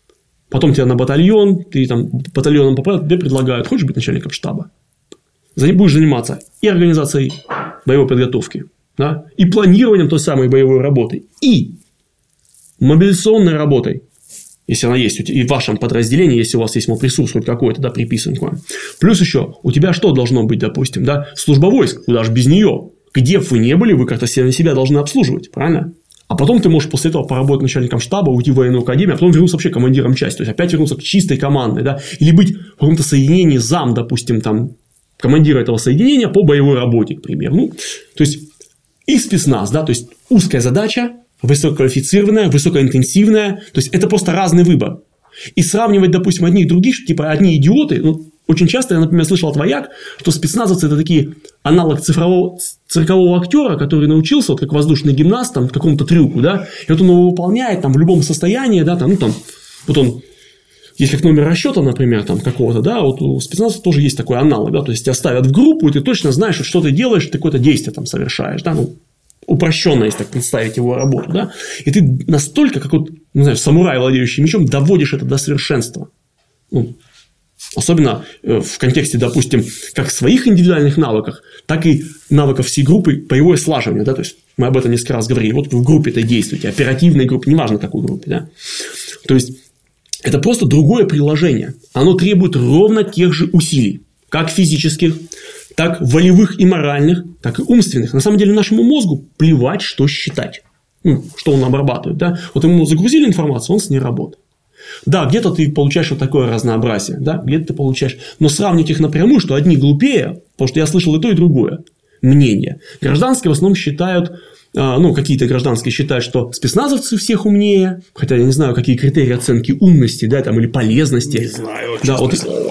Потом тебя на батальон, ты там батальоном попал, тебе предлагают, хочешь быть начальником штаба? Будешь заниматься и организацией боевой подготовки, да, и планированием той самой боевой работы, и мобилизационной работой, если она есть, и в вашем подразделении, если у вас есть ресурс хоть какой-то, да, приписан к вам. Плюс еще, у тебя что должно быть, допустим, да, служба войск, куда же без нее? Где бы вы не были, вы как-то себя, себя должны обслуживать, правильно? А потом ты можешь после этого поработать начальником штаба, уйти в военную академию, а потом вернуться вообще командиром части. То есть, опять вернуться к чистой командной, да, или быть в каком-то соединении зам, допустим, там, командира этого соединения по боевой работе, к примеру. Ну, то есть, и спецназ, да, то есть, узкая задача, высококвалифицированная, высокоинтенсивная, то есть, это просто разный выбор. И сравнивать, допустим, одних и других, типа, одни идиоты, ну, очень часто я, например, слышал от вояк, что спецназовцы – это такие аналог цифрового, циркового актера, который научился, вот как воздушный гимнаст, там, какому-то трюку, да, и вот он его выполняет там, в любом состоянии, да, там, ну, там, вот он, есть как номер расчета, например, там, какого-то, да, вот у спецназа тоже есть такой аналог, да, то есть, тебя ставят в группу, и ты точно знаешь, что ты делаешь, ты какое-то действие там совершаешь, да, ну, упрощенно, если так представить его работу, да, и ты настолько, как вот, не знаю, самурай, владеющий мечом, доводишь это до совершенства, ну, особенно в контексте, допустим, как своих индивидуальных навыках, так и навыков всей группы боевое слаживание. Да? То есть, мы об этом несколько раз говорили. Вот вы в группе-то действуете, оперативной группе, неважно какой группе. Да? То есть, это просто другое приложение. Оно требует ровно тех же усилий, как физических, так волевых и моральных, так и умственных. На самом деле, нашему мозгу плевать, что считать, ну, что он обрабатывает. Да? Вот ему загрузили информацию, он с ней работает. Да, где-то ты получаешь вот такое разнообразие, да, где-то ты получаешь, но сравнить их напрямую, что одни глупее, потому что я слышал и то, и другое мнение. Гражданские в основном считают, ну, какие-то гражданские считают, что спецназовцы всех умнее, хотя я не знаю, какие критерии оценки умности, да, там, или полезности. Не знаю, да, вот, слово.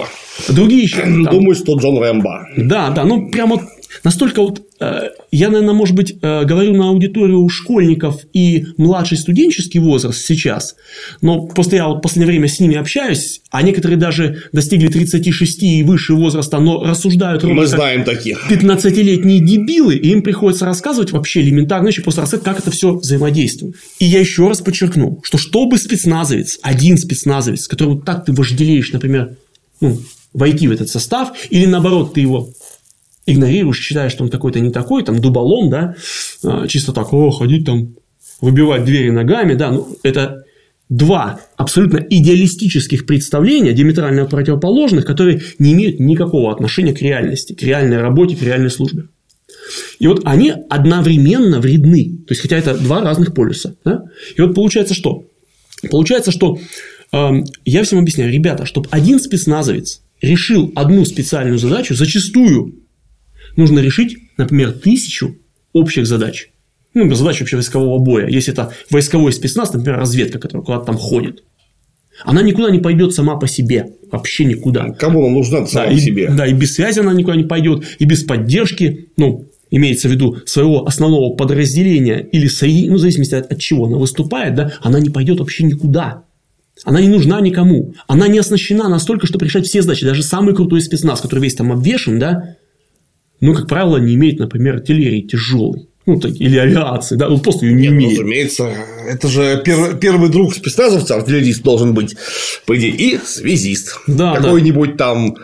Другие еще... Там... Думаю, что Джон Рэмбо. Да, да, ну, прям вот настолько вот... Э, я, наверное, может быть, э, говорю на аудиторию школьников и младший студенческий возраст сейчас, но просто я вот в последнее время с ними общаюсь, а некоторые даже достигли тридцати шести и выше возраста, но рассуждают... Мы знаем таких. пятнадцатилетние дебилы, и им приходится рассказывать вообще элементарно, еще просто рассказать, как это все взаимодействует. И я еще раз подчеркну, что чтобы спецназовец, один спецназовец, которого так ты вожделеешь, например, ну, войти в этот состав, или наоборот, ты его игнорируешь, считаешь, что он какой-то не такой, там, дуболом, да, чисто так, о, ходить там, выбивать двери ногами, да, ну, это два абсолютно идеалистических представления, диаметрально противоположных, которые не имеют никакого отношения к реальности, к реальной работе, к реальной службе. И вот они одновременно вредны, то есть, хотя это два разных полюса, да? И вот получается что? Получается, что э, я всем объясняю, ребята, чтобы один спецназовец решил одну специальную задачу, зачастую нужно решить, например, тысячу общих задач. Ну, задач общевойскового боя. Если это войсковой спецназ, например, разведка, которая куда-то там ходит. Она никуда не пойдет сама по себе. Вообще никуда. Кому она нужна сама да, по и, себе? Да, и без связи она никуда не пойдет, и без поддержки, ну, имеется в виду своего основного подразделения или соединения, ну, в зависимости от, от чего она выступает, да, она не пойдет вообще никуда. Она не нужна никому. Она не оснащена настолько, чтобы решать все задачи. Даже самый крутой спецназ, который весь там обвешен, да, ну, как правило, не имеет, например, артиллерии тяжелой. Ну, так, или авиации, да, ну, просто ее не Нет, имеет. Ну, разумеется, это же первый, первый друг спецназовца, артиллерист должен быть, по идее, и связист. Да, какой-нибудь да. там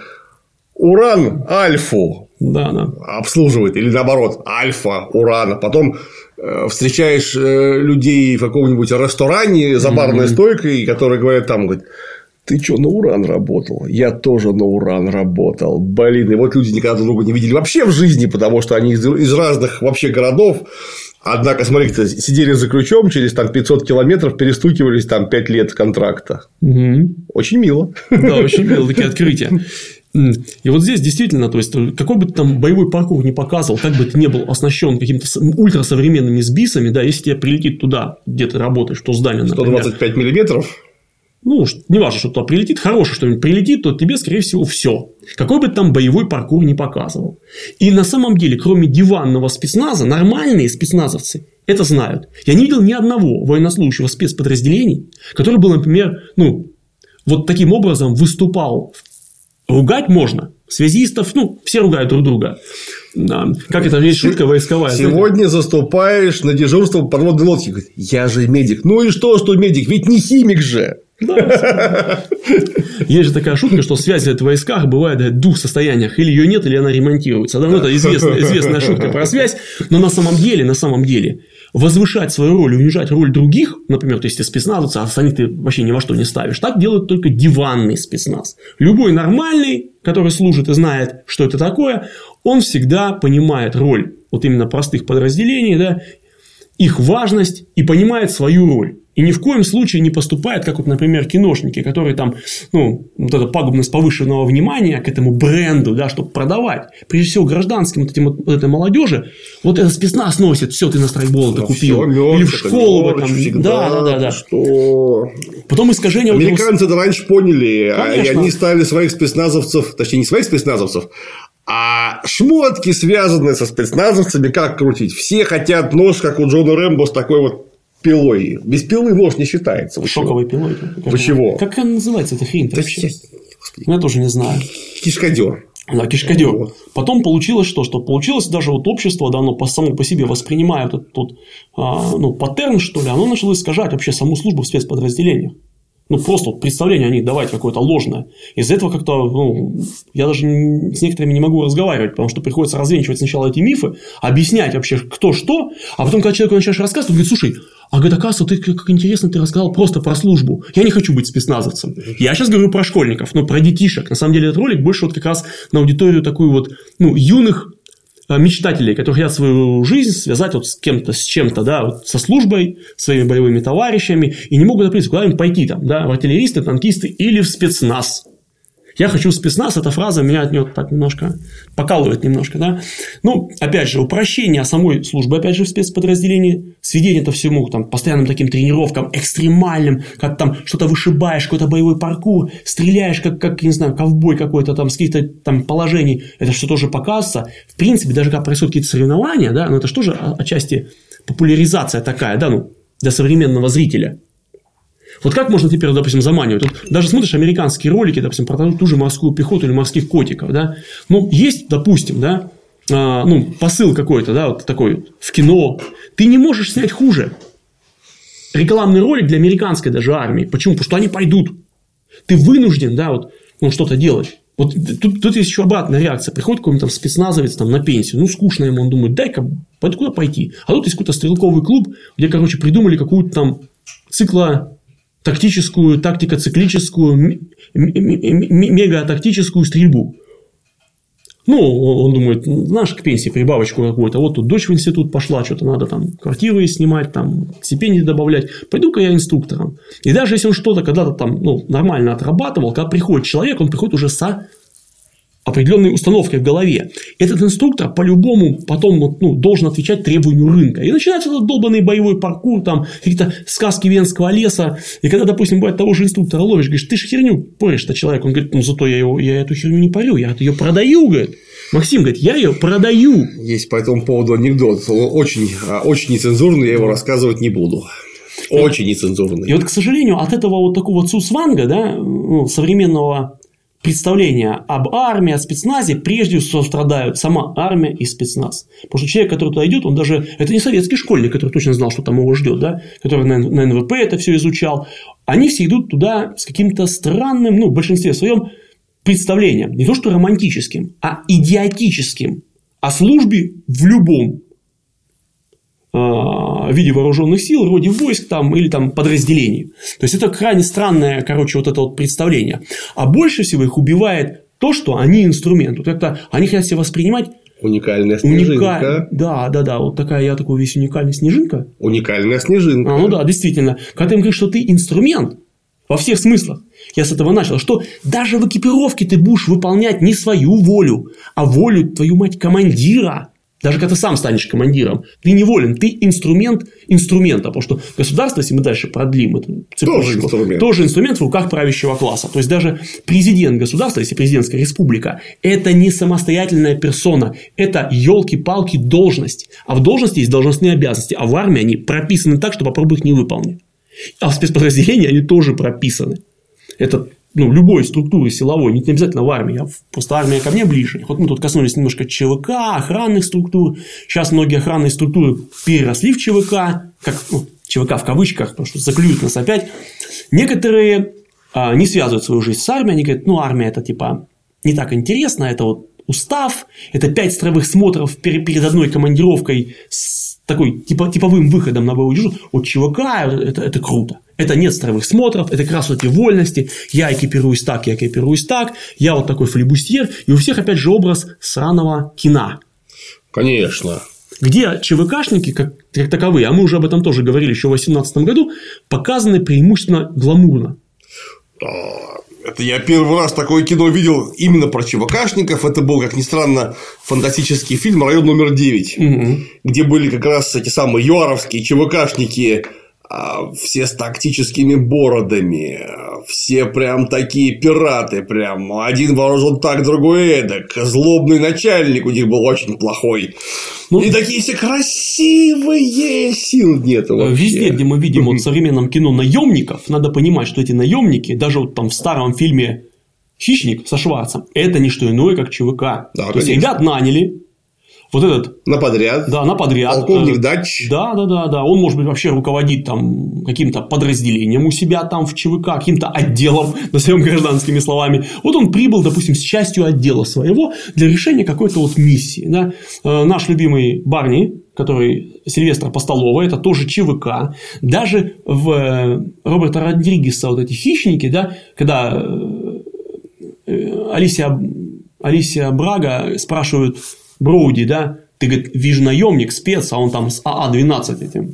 уран альфу да, да. обслуживает, или наоборот, альфа урана. Потом э, встречаешь э, людей в каком-нибудь ресторане за барной mm-hmm. стойкой, которые говорят там, говорят, ты что, на уран работал? Я тоже на уран работал. Блин, и вот люди никогда друг друга не видели вообще в жизни, потому что они из, из разных вообще городов. Однако, смотрите, сидели за ключом, через там, пятьсот километров перестукивались там пять лет контракта. Угу. Очень мило. Да, очень мило, такие открытия. И вот здесь действительно, то есть, какой бы ты там боевой паркур не показывал, как бы ты не был оснащен какими-то ультрасовременными сбисами, да, если тебе прилетит туда, где ты работаешь, то здание, например, сто двадцать пять миллиметров. Ну, не важно, что туда прилетит, хорошее что-нибудь прилетит, то тебе, скорее всего, все. Какой бы там боевой паркур не показывал. И на самом деле, кроме диванного спецназа, нормальные спецназовцы это знают. Я не видел ни одного военнослужащего спецподразделений, который был, например, ну, вот таким образом выступал. Ругать можно. Связистов, ну, все ругают друг друга. Как это есть шутка войсковая. Сегодня заступаешь на дежурство подводной лодки. Говорит, я же медик. Ну и что, что медик? Ведь не химик же. Да. Есть же такая шутка, что связь в войсках бывает в двух состояниях. Или ее нет, или она ремонтируется. Да, ну, это известная, известная шутка про связь. Но на самом деле, на самом деле, возвышать свою роль, унижать роль других, например, то есть ты спецназовец, а остальных ты вообще ни во что не ставишь. Так делает только диванный спецназ. Любой нормальный, который служит и знает, что это такое, он всегда понимает роль вот именно простых подразделений, да, их важность и понимает свою роль. И ни в коем случае не поступает, как, вот, например, киношники, которые там, ну, вот эта пагубность повышенного внимания к этому бренду, да, чтобы продавать. Прежде всего, гражданским вот, этим, вот этой молодежи, вот этот спецназ носит, все, ты на страйкбол это купил. Мёртв, или в школу. Там, всегда, да, да, да, да. Что... Потом искажение. Американцы это раньше поняли, Конечно. И они ставили своих спецназовцев, точнее, не своих спецназовцев, а шмотки, связанные со спецназовцами, как крутить. Все хотят нож, как у Джона Рэмбо, с такой вот пилой. Без пилы нож не считается. Шоковой пилой. Почему? Как она называется, эта хрень? Да, я... я тоже не знаю. Кишкадер. Да, кишкадер. Вот. Потом получилось что? Что получилось даже вот общество, да, оно по, само по себе воспринимает этот тот, а, ну, паттерн, что ли, оно начало искажать вообще саму службу в спецподразделениях. Ну, просто вот представление о них давать какое-то ложное. Из-за этого как-то, ну, я даже с некоторыми не могу разговаривать, потому что приходится развенчивать сначала эти мифы, объяснять вообще кто что, а потом, когда человеку начинаешь рассказывать, он говорит, слушай, а говорит, оказывается, ты как интересно, ты рассказал просто про службу. Я не хочу быть спецназовцем. Я сейчас говорю про школьников, но про детишек. На самом деле, этот ролик больше вот как раз на аудиторию такую вот, ну, юных мечтателей, которые хотят свою жизнь связать вот с кем-то, с чем-то, да, вот со службой, своими боевыми товарищами, и не могут определиться, куда им пойти там, да, в артиллеристы, танкисты или в спецназ. Я хочу в спецназ, эта фраза меня от нее так немножко покалывает немножко, да. Ну, опять же, упрощение самой службы, опять же, в спецподразделении, сведение это всему, там, постоянным таким тренировкам, экстремальным, как там что-то вышибаешь, какой-то боевой паркур, стреляешь, как, как, не знаю, ковбой какой-то там, с каких-то там положений, это все тоже показывается. В принципе, даже когда происходят какие-то соревнования, да, ну, это же тоже отчасти популяризация такая, да, ну, для современного зрителя. Вот как можно теперь, допустим, заманивать? Вот даже смотришь американские ролики, допустим, про ту же морскую пехоту или морских котиков, да? Ну, есть, допустим, да, а, ну, посыл какой-то, да, вот такой в кино. Ты не можешь снять хуже рекламный ролик для американской даже армии. Почему? Потому что они пойдут. Ты вынужден, да, вот, ну, что-то делать. Вот тут, тут есть еще обратная реакция. Приходит какой-нибудь там спецназовец там, на пенсию. Ну, скучно ему, он думает, дай-ка, куда пойти? А тут есть какой-то стрелковый клуб, где, короче, придумали какую-то там цикла... тактическую, тактико-циклическую, мега-тактическую стрельбу. Ну, он думает, знаешь, к пенсии прибавочку какую-то. Вот тут дочь в институт пошла, что-то надо там квартиры снимать, там стипендии добавлять. Пойду-ка я инструктором. И даже если он что-то когда-то там ну, нормально отрабатывал, когда приходит человек, он приходит уже с определенной установкой в голове. Этот инструктор по-любому потом ну, должен отвечать требованию рынка. И начинается этот долбанный боевой паркур, там какие-то сказки Венского леса. И когда, допустим, бывает того же инструктора ловишь, говоришь, ты же херню порешь-то человек. Он говорит, ну зато я, его, я эту херню не парю, я ее продаю, говорит. Максим говорит, я ее продаю. Есть по этому поводу анекдот. Очень, очень нецензурный, я его рассказывать не буду. Очень нецензурный. И вот, к сожалению, от этого вот такого цусванга, да, ну, современного представления об армии, о спецназе, прежде всего страдают сама армия и спецназ. Потому что человек, который туда идет, он даже... Это не советский школьник, который точно знал, что там его ждет, да? Который на эн вэ пэ это все изучал. Они все идут туда с каким-то странным, ну, в большинстве своем, представлением. Не то, что романтическим, а идиотическим. О службе в любом в виде вооруженных сил, вроде войск там, или там подразделений. То есть, это крайне странное, короче, вот это вот представление. А больше всего их убивает то, что они инструмент. Вот как-то они хотят себя воспринимать. Уникальная снежинка. Уника... Да, да, да. Вот такая я такой весь уникальная снежинка. Уникальная снежинка. А, ну да, действительно. Когда ты им говоришь, что ты инструмент во всех смыслах. Я с этого начал. Что даже в экипировке ты будешь выполнять не свою волю, а волю, твою мать, командира. Даже когда ты сам станешь командиром, ты не волен, ты инструмент инструмента. Потому что государство, если мы дальше продлим эту цепочку, тоже инструмент. тоже инструмент в руках правящего класса. То есть, даже президент государства, если президентская республика, это не самостоятельная персона, это елки-палки должность. А в должности есть должностные обязанности, а в армии они прописаны так, что попробуй их не выполнить. А в спецподразделении они тоже прописаны. Это ну, любой структуры силовой, не обязательно в армии, а просто армия ко мне ближе. Вот мы тут коснулись немножко ЧВК, охранных структур. Сейчас многие охранные структуры переросли в ЧВК, как ну, ЧВК в кавычках, потому что заклюют нас опять. Некоторые а, не связывают свою жизнь с армией, они говорят, ну, армия это типа не так интересно, это вот устав, это пять строевых смотров перед одной командировкой с такой типа, типовым выходом на боевую дежурство. Вот ЧВК это, это круто. Это нет строевых смотров, это как раз вот эти вольности. Я экипируюсь так, я экипируюсь так. Я вот такой флибустьер. И у всех опять же образ сраного кино. Конечно. Где ЧВКшники, как, как таковые, а мы уже об этом тоже говорили еще в две тысячи восемнадцатом году, показаны преимущественно гламурно. Это я первый раз такое кино видел именно про ЧВКшников. Это был, как ни странно, фантастический фильм «Район номер девять», угу. где были как раз эти самые юаровские ЧВКшники, все с тактическими бородами, все прям такие пираты, прям один вооружен так, другой эдак, злобный начальник у них был очень плохой. Ну, и такие все красивые, сил нет вообще. Везде, где мы видим вот в современном кино наемников, надо понимать, что эти наемники, даже вот там в старом фильме «Хищник» со Шварцем, это не что иное, как ЧВК. Да, то конечно. Есть ребят наняли. Вот этот... На подряд. Да, на подряд. Полковник Дач. Да, да, да, да. Он, может быть, вообще руководит там каким-то подразделением у себя там в ЧВК, каким-то отделом, назовем гражданскими словами. Вот он прибыл, допустим, с частью отдела своего для решения какой-то вот миссии. Да? Наш любимый Барни, который Сильвестр Постолова, это тоже ЧВК. Даже в Роберта Родригеса вот эти хищники, да, когда Алисия, Алисия Брага спрашивают Броуди, да, ты, говорит, вижу наемник, спец, а он там с а а двенадцать этим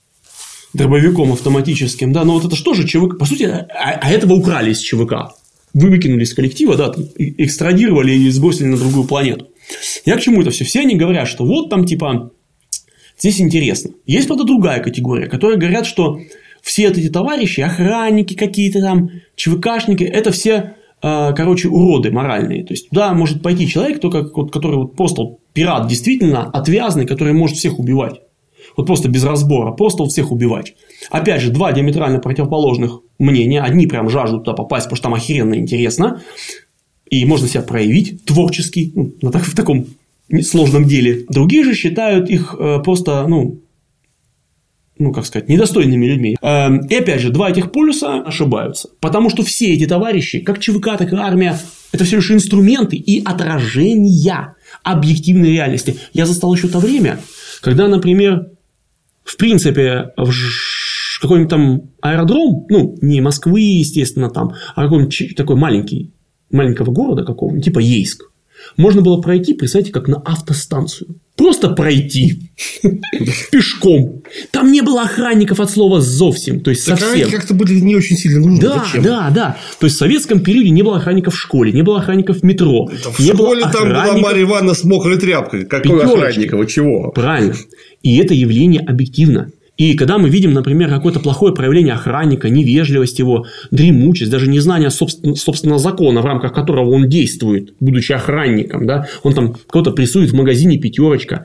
дробовиком автоматическим, да, но вот это что же ЧВК, по сути, а, а этого украли из ЧВК. выкинули из коллектива, да, там, экстрадировали и сбросили на другую планету. Я к чему это все? Все они говорят, что вот там типа здесь интересно. Есть, правда, другая категория, которые говорят, что все эти товарищи, охранники какие-то там, ЧВКшники, это все, короче, уроды моральные. То есть туда может пойти человек, только, который вот просто вот пират, действительно отвязный, который может всех убивать. Вот просто без разбора, просто вот всех убивать. Опять же, два диаметрально противоположных мнения. Одни прям жаждут туда попасть, потому что там охеренно интересно. И можно себя проявить творчески, ну, в таком сложном деле. Другие же считают их просто, ну, ну, как сказать, недостойными людьми. И опять же, два этих полюса ошибаются. Потому что все эти товарищи, как ЧВК, так и армия, это все лишь инструменты и отражения объективной реальности. Я застал еще то время, когда, например, в принципе, в какой-нибудь там аэродром, ну, не Москвы, естественно, там, а какой-нибудь такой маленький, маленького города какого-нибудь, типа Ейск, можно было пройти, представьте, как на автостанцию. Просто пройти пешком. Там не было охранников от слова совсем. То есть совсем. Они как-то были не очень сильно нужны. Да, Зачем? да, да. То есть в советском периоде не было охранников в школе, не было охранников в метро. В не школе было там была Марья Ивановна с мокрой тряпкой. Какой Пятерочки. охранник? Вы чего? Правильно. И это явление объективно. И когда мы видим, например, какое-то плохое проявление охранника, невежливость его, дремучесть, даже незнание собствен- собственного закона, в рамках которого он действует, будучи охранником, да, он там кого-то прессует в магазине «Пятерочка»,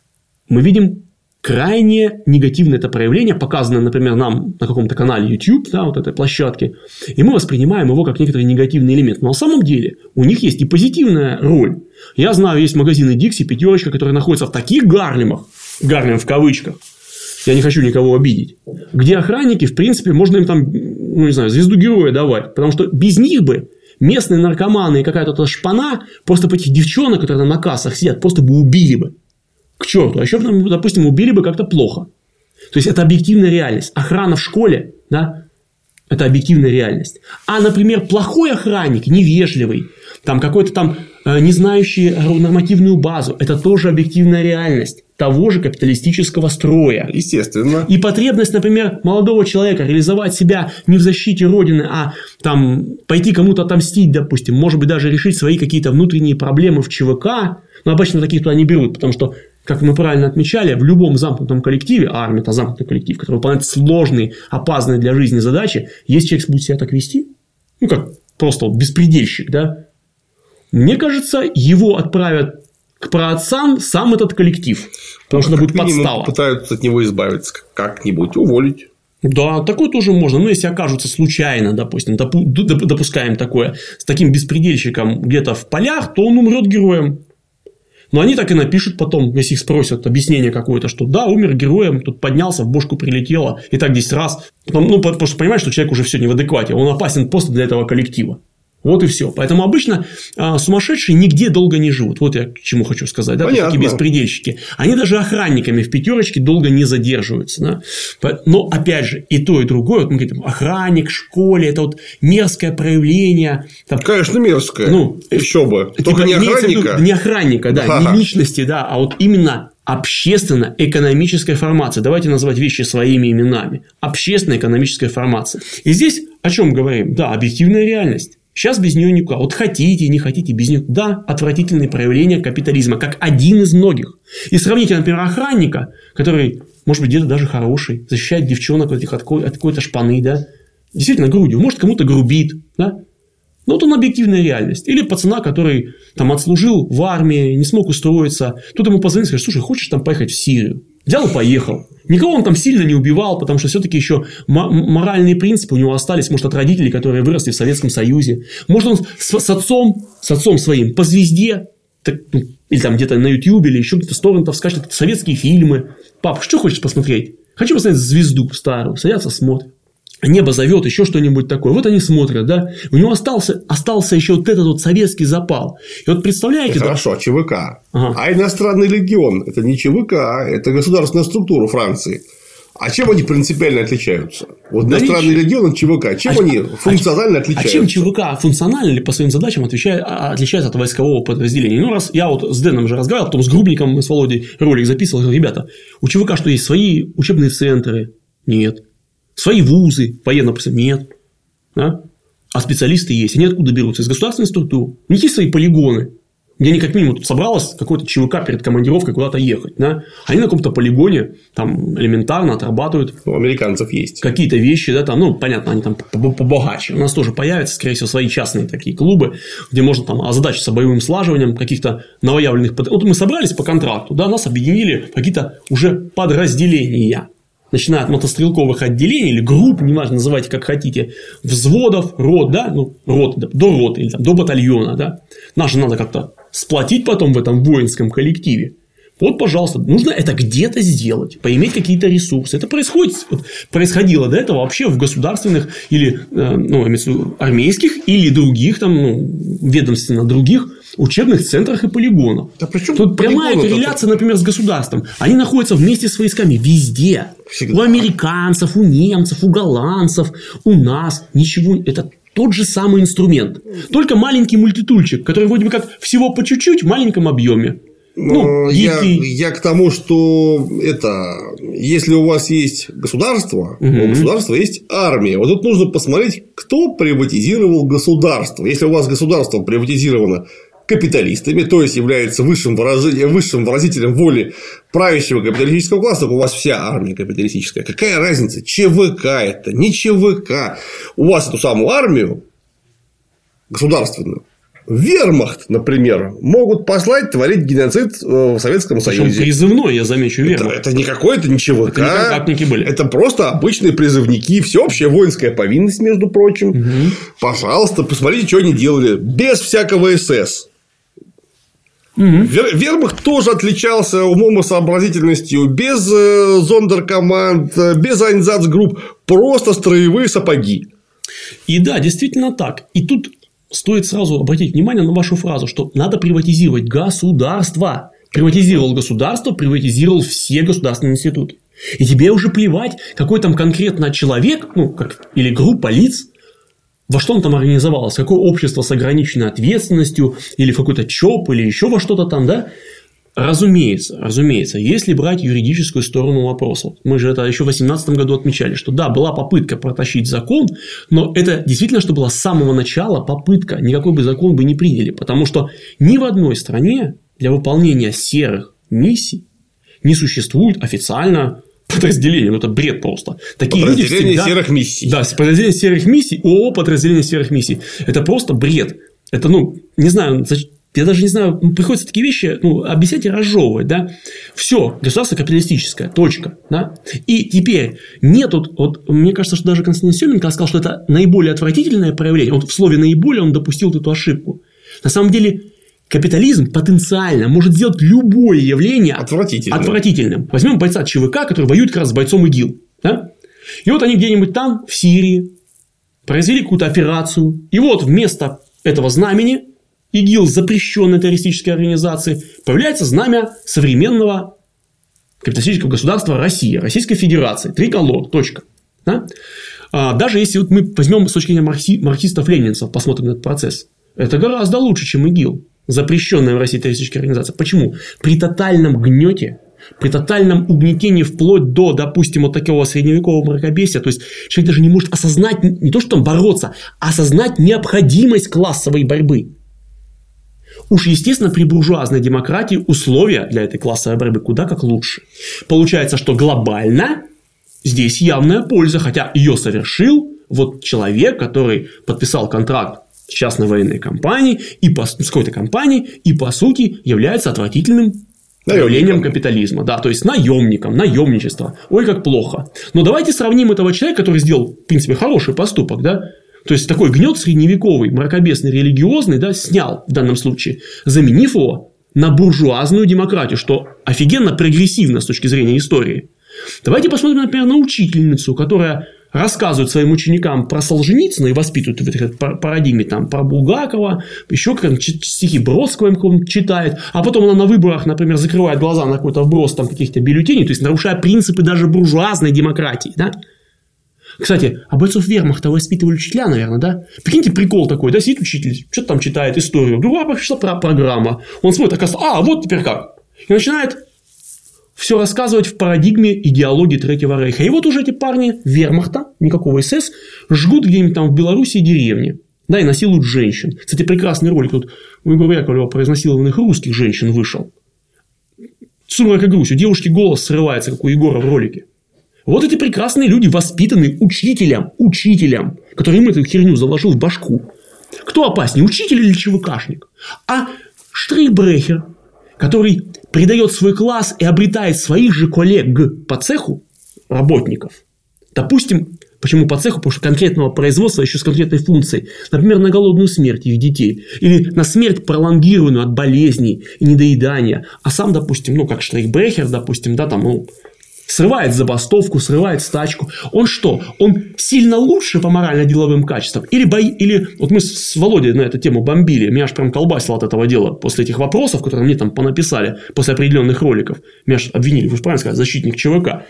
мы видим крайне негативное это проявление, показанное, например, нам на каком-то канале YouTube, да, вот этой площадке, и мы воспринимаем его как некоторый негативный элемент. Но на самом деле у них есть и позитивная роль. Я знаю, есть магазины Dixie, «Пятерочка», которые находятся в таких гарлемах, гарлем в кавычках, я не хочу никого обидеть, где охранники, в принципе, можно им там, ну, не знаю, звезду героя давать. Потому что без них бы местные наркоманы и какая-то шпана просто по этих девчонок, которые на кассах сидят, просто бы убили бы. К черту. А еще, допустим, убили бы как-то плохо. То есть, это объективная реальность. Охрана в школе, да, это объективная реальность. А, например, плохой охранник, невежливый, там какой-то там э, не знающий нормативную базу, это тоже объективная реальность того же капиталистического строя. Естественно. И потребность, например, молодого человека реализовать себя не в защите Родины, а там пойти кому-то отомстить, допустим, может быть, даже решить свои какие-то внутренние проблемы в ЧВК, но обычно таких туда не берут, потому что, как мы правильно отмечали, в любом замкнутом коллективе, а армия – это замкнутый коллектив, который выполняет сложные, опасные для жизни задачи, если человек будет себя так вести, ну, как просто вот беспредельщик, да, мне кажется, его отправят к праотцам сам этот коллектив, потому что это будет подстава. Пытаются от него избавиться, как-нибудь уволить. Да, такое тоже можно. Но если окажутся случайно, допустим, допускаем такое, с таким беспредельщиком где-то в полях, то он умрет героем. Но они так и напишут потом, если их спросят объяснение какое-то, что да, умер героем, тут поднялся, в бошку прилетело, и так десять раз. Потом, ну, потому что понимаешь, что человек уже все не в адеквате, он опасен просто для этого коллектива. Вот и все. Поэтому обычно а, сумасшедшие нигде долго не живут. Вот я к чему хочу сказать. Да? Такие беспредельщики. Они даже охранниками в «Пятерочке» долго не задерживаются. Да? Но опять же, и то, и другое. Вот мы говорим, охранник в школе, это вот мерзкое проявление. Там, конечно, мерзкое. Ну, еще бы. Только типа не охранника. Виду, не охранника, да, ага. Не личности, да, а вот именно общественно-экономическая формация. Давайте назвать вещи своими именами. Общественно-экономическая формация. И здесь о чем говорим? Да, объективная реальность. Сейчас без нее никуда. Вот хотите, не хотите, без нее. Да, отвратительные проявления капитализма, как один из многих. И сравните, например, охранника, который, может быть, где-то даже хороший, защищает девчонок от, от какой-то шпаны, да, действительно грудью, может, кому-то грубит, да. Но вот он объективная реальность. Или пацана, который там отслужил в армии, не смог устроиться. Тут ему позвонит и скажет: слушай, хочешь там поехать в Сирию? Взял и поехал. Никого он там сильно не убивал, потому что все-таки еще моральные принципы у него остались, может, от родителей, которые выросли в Советском Союзе. Может, он с, с отцом, с отцом своим по звезде, так, ну, или там где-то на Ютьюбе, или еще где-то с торрентов скачет какие-то советские фильмы. Пап, что хочешь посмотреть? Хочу посмотреть звезду старую. Садятся, смотрят. Небо зовет, еще что-нибудь такое. Вот они смотрят, да. У него остался, остался еще вот этот вот советский запал. И вот представляете. Хорошо, да? ЧВК. Ага. А иностранный легион – это не ЧВК, это государственная структура Франции. А чем они принципиально отличаются? Вот да иностранный речь... легион от ЧВК. Чем а, они функционально а, отличаются? А чем ЧВК функционально или по своим задачам отвечает, отличается от войскового подразделения? Ну, раз я вот с Дэном же разговаривал, потом с Грубником мы с Володей ролик записывал, говорю: ребята, у ЧВК что, есть свои учебные центры? Нет. Свои вузы, военно, нет. Да? А специалисты есть. Они откуда берутся? Из государственной структуры. У них есть свои полигоны, где они как минимум тут собралось какой-то ЧВК перед командировкой куда-то ехать. Да? Они на каком-то полигоне там элементарно отрабатывают. У американцев есть Какие-то вещи, да, там, ну, понятно, они там побогаче. У нас тоже появятся, скорее всего, свои частные такие клубы, где можно там озадачиться боевым слаживанием каких-то новоявленных. Вот мы собрались по контракту, да, нас объединили какие-то уже подразделения. Начиная от мотострелковых отделений или групп, неважно, называйте как хотите, взводов, рот, да, ну, рот, до роты или там, до батальона, да. Нас же надо как-то сплотить потом в этом воинском коллективе. Вот, пожалуйста, нужно это где-то сделать, поиметь какие-то ресурсы. Это происходит, вот, происходило до этого вообще в государственных или э, ну, армейских или других там, ну, ведомственно других учебных центрах и полигонах. Да Тут прямая корреляция, например, с государством. Они находятся вместе с войсками везде. Всегда. У американцев, у немцев, у голландцев, у нас. Ничего. Это тот же самый инструмент. Только маленький мультитульчик, который вроде бы как всего по чуть-чуть в маленьком объеме. Ну, я, я к тому, что это, если у вас есть государство, угу. у государства есть армия. Вот тут нужно посмотреть, кто приватизировал государство. Если у вас государство приватизировано капиталистами, то есть является высшим, выражением, высшим выразителем воли правящего капиталистического класса, то у вас вся армия капиталистическая. Какая разница? ЧВК это, не ЧВК. У вас эту самую армию государственную, вермахт, например, могут послать творить геноцид в Советском Союзе. Причем призывной, я замечу, вермахт. Это, это не какой-то не ЧВК. Это не были. Это просто обычные призывники. Всеобщая воинская повинность, между прочим. Угу. Пожалуйста, посмотрите, что они делали. Без всякого СС. Угу. Вермахт тоже отличался умом и сообразительностью. Без зондеркоманд, без айнзацгрупп. Просто строевые сапоги. И да, действительно так. И тут стоит сразу обратить внимание на вашу фразу, что надо приватизировать государство. Приватизировал государство, приватизировал все государственные институты. И тебе уже плевать, какой там конкретно человек, ну, как, или группа лиц, во что он там организовалось, какое общество с ограниченной ответственностью, или в какой-то ЧОП, или еще во что-то там, да. Разумеется, разумеется, если брать юридическую сторону вопроса, мы же это еще в две тысячи восемнадцатом году отмечали, что да, была попытка протащить закон, но это действительно, что была с самого начала попытка, никакой бы закон бы не приняли, потому что ни в одной стране для выполнения серых миссий не существует официально подразделения, ну это бред просто. Такие люди всегда... серых миссий. Да, подразделение серых миссий, ООО подразделение серых миссий, это просто бред, это, ну, не знаю, зачем. Я даже не знаю, приходится такие вещи ну, объяснять и разжевывать, да. Все, государство капиталистическое, точка, да. И теперь нету, вот мне кажется, что даже Константин Семенко сказал, что это наиболее отвратительное проявление. Вот в слове наиболее он допустил эту ошибку. На самом деле капитализм потенциально может сделать любое явление отвратительным. отвратительным. Возьмем бойца ЧВК, который воюет как раз с бойцом ИГИЛ, да. И вот они где-нибудь там, в Сирии, произвели какую-то операцию, и вот вместо этого знамени ИГИЛ, запрещенной террористической организации, появляется знамя современного капиталистического государства Россия, Российской Федерации, триколор, точка. Да? А даже если вот мы возьмем с точки зрения маркси- марксистов-ленинцев, посмотрим на этот процесс, это гораздо лучше, чем ИГИЛ, запрещенная в России террористическая организация. Почему? При тотальном гнете, при тотальном угнетении вплоть до, допустим, вот такого средневекового мракобесия, то есть человек даже не может осознать, не то что там бороться, а осознать необходимость классовой борьбы. Уж, естественно, при буржуазной демократии условия для этой классовой борьбы куда как лучше. Получается, что глобально здесь явная польза, хотя ее совершил вот человек, который подписал контракт с частной военной компанией и по, с какой-то компанией и, по сути, является отвратительным проявлением капитализма. Да, то есть наемником, наемничество. Ой, как плохо. Но давайте сравним этого человека, который сделал, в принципе, хороший поступок, да. То есть такой гнет средневековый, мракобесный, религиозный, да, снял в данном случае, заменив его на буржуазную демократию, что офигенно прогрессивно с точки зрения истории. Давайте посмотрим, например, на учительницу, которая рассказывает своим ученикам про Солженицына и воспитывает в этой парадигме там, про Булгакова, еще как стихи Бродского им читает, а потом она на выборах, например, закрывает глаза на какой-то вброс там, каких-то бюллетеней, то есть нарушая принципы даже буржуазной демократии, да? Кстати, а бойцов вермахта воспитывали учителя, наверное, да? Прикиньте, прикол такой, да, сидит учитель, что-то там читает историю, другая пришла программа, он смотрит, оказывается, а, вот теперь как, и начинает все рассказывать в парадигме идеологии Третьего Рейха. И вот уже эти парни вермахта, никакого СС, жгут где-нибудь там в Белоруссии деревни. Да, и насилуют женщин. Кстати, прекрасный ролик тут у Егора Яковлева про изнасилованных русских женщин вышел. Сумрак и грусть. У девушки голос срывается, как у Егора в ролике. Вот эти прекрасные люди, воспитанные учителем, учителем, который им эту херню заложил в башку. Кто опаснее, учитель или ЧВКшник? А штрейхбрехер, который придает свой класс и обретает своих же коллег по цеху, работников. Допустим, почему по цеху? Потому что конкретного производства еще с конкретной функцией. Например, на голодную смерть их детей. Или на смерть пролонгированную от болезней и недоедания. А сам, допустим, ну, как штрейхбрехер, допустим, да, там, ну, срывает забастовку, срывает стачку. Он что? Он сильно лучше по морально-деловым качествам? Или, бои... Или вот мы с Володей на эту тему бомбили. Меня аж прям колбасило от этого дела. После этих вопросов, которые мне там понаписали, после определенных роликов. Меня аж обвинили, вы же правильно сказали, защитник ЧВК.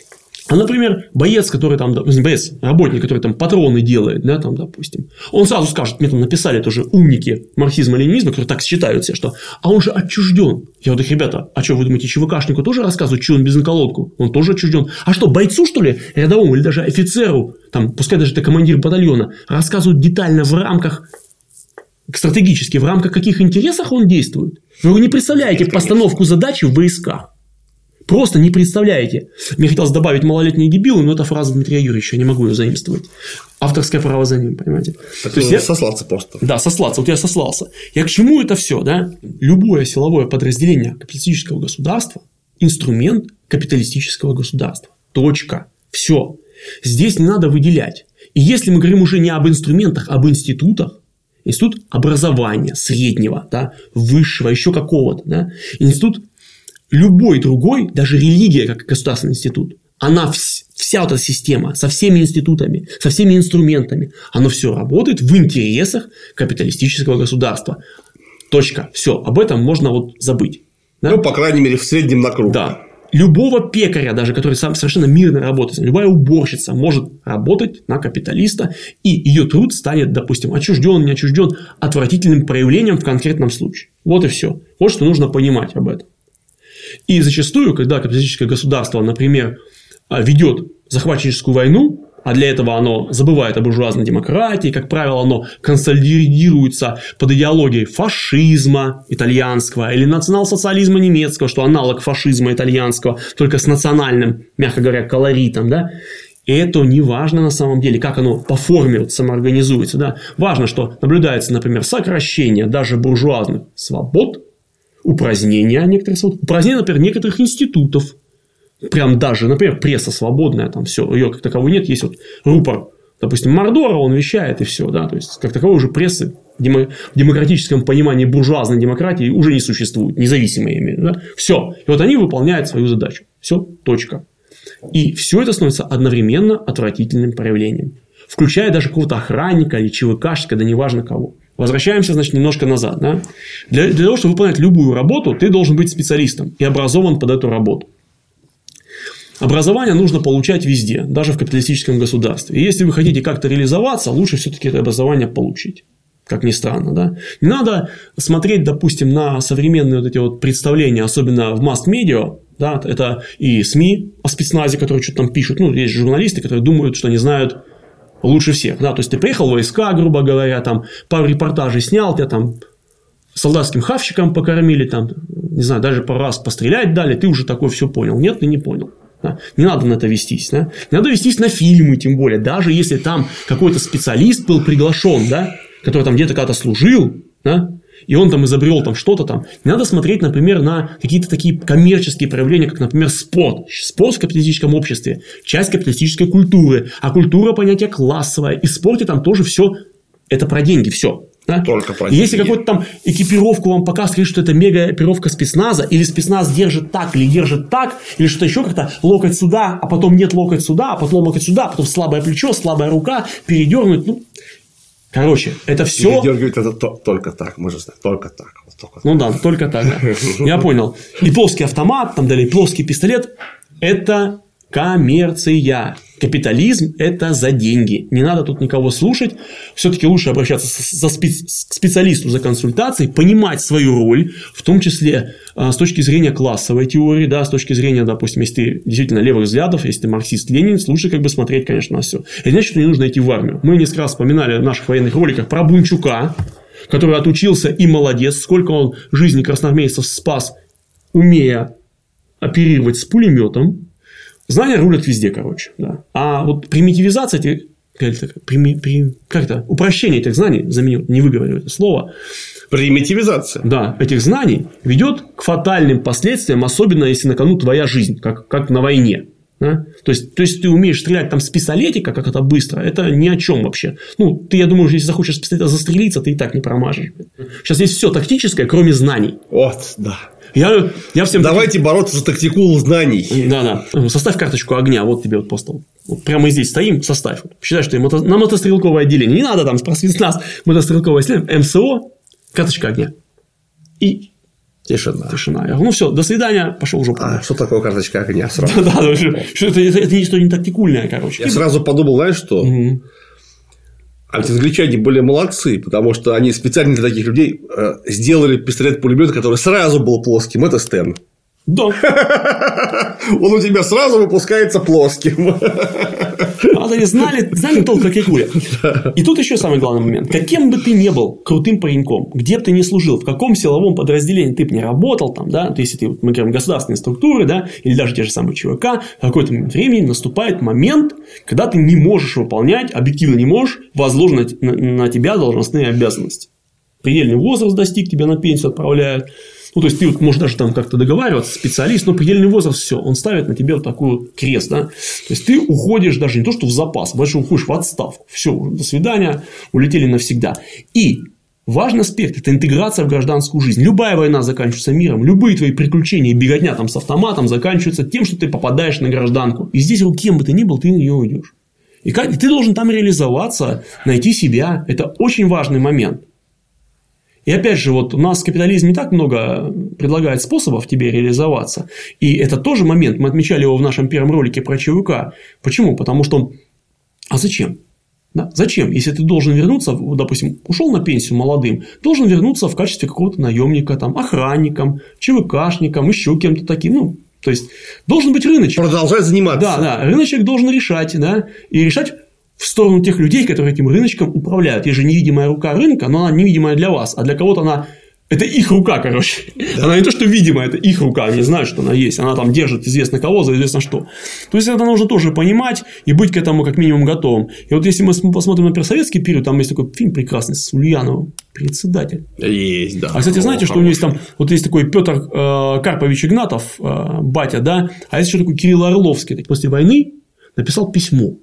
А, например, боец, который там, не боец, работник, который там патроны делает, да, там, допустим, он сразу скажет, мне там написали тоже умники марксизма-ленинизма, которые так считают все, что, а он же отчужден. Я вот их, ребята, а что, вы думаете, ЧВКшнику тоже рассказывают, что он без наколодку? Он тоже отчужден. А что, бойцу, что ли, рядовому или даже офицеру, там, пускай даже это командир батальона, рассказывают детально в рамках, стратегически, в рамках каких интересах он действует? Вы не представляете постановку задачи в войсках. Просто не представляете. Мне хотелось добавить малолетние дебилы, но это фраза Дмитрия Юрьевича, я не могу ее заимствовать. Авторское право за ним, понимаете? Так То есть я... я... сослаться просто. Да, сослаться. Вот я сослался. Я к чему это все, да? Любое силовое подразделение капиталистического государства – инструмент капиталистического государства. Точка. Все. Здесь не надо выделять. И если мы говорим уже не об инструментах, а об институтах, институт образования среднего, да, высшего, еще какого-то, да, институт любой другой, даже религия, как государственный институт, она вся вот эта система со всеми институтами, со всеми инструментами, оно все работает в интересах капиталистического государства. Точка. Все. Об этом можно вот забыть. Да? Ну, по крайней мере, в среднем на круг. Да. Любого пекаря, даже который сам совершенно мирно работает, любая уборщица может работать на капиталиста, и ее труд станет, допустим, отчужден, не отчужден, отвратительным проявлением в конкретном случае. Вот и все. Вот что нужно понимать об этом. И зачастую, когда капиталистическое государство, например, ведет захватническую войну, а для этого оно забывает о буржуазной демократии, как правило, оно консолидируется под идеологией фашизма итальянского или национал-социализма немецкого, что аналог фашизма итальянского, только с национальным, мягко говоря, колоритом, да? И это не важно на самом деле, как оно по форме вот самоорганизуется. Да? Важно, что наблюдается, например, сокращение даже буржуазных свобод, упразднение некоторых свобод, упразднение, например, некоторых институтов. Прям даже, например, пресса свободная, там все, ее как таковой нет, есть вот рупор, допустим, Мордора, он вещает и все, да, то есть как таковой уже прессы в демократическом понимании буржуазной демократии уже не существует, независимые имеют, да, все, и вот они выполняют свою задачу, все, точка, и все это становится одновременно отвратительным проявлением, включая даже какого-то охранника или ЧВКшника, да неважно кого. Возвращаемся, значит, немножко назад, да, для, для того, чтобы выполнять любую работу, ты должен быть специалистом и образован под эту работу. Образование нужно получать везде, даже в капиталистическом государстве. И если вы хотите как-то реализоваться, лучше все-таки это образование получить. Как ни странно, да. Не надо смотреть, допустим, на современные вот эти вот представления, особенно в масс-медиа, да, это и СМИ о спецназе, которые что-то там пишут. Ну, есть журналисты, которые думают, что они знают лучше всех. Да. То есть ты приехал в войска, грубо говоря, там пару репортажей снял, тебя там солдатским хавчиком покормили, там, не знаю, даже пару раз пострелять дали, ты уже такое все понял. Нет, ты не понял. Да? Не надо на это вестись. Да? Не надо вестись на фильмы, тем более. Даже если там какой-то специалист был приглашен, да? Который там где-то когда-то служил, да? И он там изобрел там что-то там. Не надо смотреть, например, на какие-то такие коммерческие проявления, как, например, спорт. Спорт в капиталистическом обществе – часть капиталистической культуры. А культура – понятие классовое. И в спорте там тоже все это про деньги. Все. Да? Только про деньги. Если какую-то там экипировку вам показывают, что это мега экипировка спецназа, или спецназ держит так, или держит так, или что-то еще как-то локоть сюда, а потом нет локоть сюда, а потом локоть сюда, а потом слабое плечо, слабая рука, передернуть. Ну, короче, это все. Передергивать это то, только так, можно сказать, только так. Вот только ну так. Да, только так. Да. Я понял. И плоский автомат, там далее, плоский пистолет – это коммерция. Капитализм – это за деньги. Не надо тут никого слушать. Все-таки лучше обращаться со спец... к специалисту за консультацией, понимать свою роль, в том числе с точки зрения классовой теории, да, с точки зрения, допустим, если ты действительно левых взглядов, если ты марксист-ленин, лучше как бы смотреть, конечно, на все. Это значит, что не нужно идти в армию. Мы несколько раз вспоминали в наших военных роликах про Бунчука, который отучился и молодец, сколько он жизни красноармейцев спас, умея оперировать с пулеметом. Знания рулят везде, короче. Да. А вот примитивизация этих, как, прими, при, как это, упрощение этих знаний, заменю, не выговорю это слово. Примитивизация. Да, этих знаний ведет к фатальным последствиям, особенно если на кону твоя жизнь, как, как на войне. Да? То есть, то есть, ты умеешь стрелять там с пистолетика, как это быстро, это ни о чем вообще. Ну, ты, я думаю, если захочешь с пистолета застрелиться, ты и так не промажешь. Сейчас есть все тактическое, кроме знаний. Вот, да. Я, я всем Давайте таким... бороться за тактикул знаний. Да, да. Составь карточку огня. Вот тебе вот просто. Вот прямо здесь стоим, составь. Считай, что мото... на мотострелковое отделение. Не надо там про спецназ, мотострелковое отделение. МСО, карточка огня. И тишина. Тишина. Я говорю, ну все, до свидания, пошел в жопу. А что такое карточка огня сразу? Да, да, что это, это, это не что не тактикульное, короче. Я сразу подумал, знаешь что? Угу. А ведь англичане были молодцы, потому что они специально для таких людей сделали пистолет-пулемет, который сразу был плоским. Это Стэн. Да. Он у тебя сразу выпускается плоским. А они знали, знали толк, как и куля. И тут еще самый главный момент. Каким бы ты ни был крутым пареньком, где бы ты ни служил, в каком силовом подразделении ты бы не работал, там, да, то есть, если ты, мы говорим, государственные структуры, да, или даже те же самые ЧВК, в какой-то времени наступает момент, когда ты не можешь выполнять, объективно не можешь, возложенные на, на тебя должностные обязанности. Предельный возраст достиг, тебя на пенсию отправляют. Ну, то есть, ты вот можешь даже там как-то договариваться, специалист, но предельный возраст, все, он ставит на тебе вот такой вот крест, да. То есть, ты уходишь даже не то, что в запас, больше уходишь в отставку. Все, до свидания, улетели навсегда. И важный аспект – это интеграция в гражданскую жизнь. Любая война заканчивается миром, любые твои приключения и беготня там с автоматом заканчиваются тем, что ты попадаешь на гражданку. И здесь, вот, кем бы ты ни был, ты на нее уйдешь. И, как, и ты должен там реализоваться, найти себя. Это очень важный момент. И опять же, вот у нас капитализм не так много предлагает способов тебе реализоваться. И это тоже момент. Мы отмечали его в нашем первом ролике про ЧВК. Почему? Потому что он... А зачем? Да? Зачем? Если ты должен вернуться, допустим, ушел на пенсию молодым, должен вернуться в качестве какого-то наемника, там, охранником, ЧВКшником, еще кем-то таким. Ну, то есть, должен быть рыночек. Продолжать заниматься. Да, да. Рыночек должен решать. Да? И решать в сторону тех людей, которые этим рыночком управляют. Есть же невидимая рука рынка, но она невидимая для вас, а для кого-то она... Это их рука, короче. Да. Она не то, что видимая, это их рука. Они знают, что она есть. Она там держит известно кого за известно что. То есть, это нужно тоже понимать и быть к этому как минимум готовым. И вот если мы посмотрим, например, советский период, там есть такой фильм прекрасный с Ульяновым «Председатель». Есть, да. А, кстати, знаете, О, что хороший. У него есть там... Вот есть такой Петр э, Карпович Игнатов, э, батя, да? А есть еще такой Кирилл Орловский. После войны написал письмо.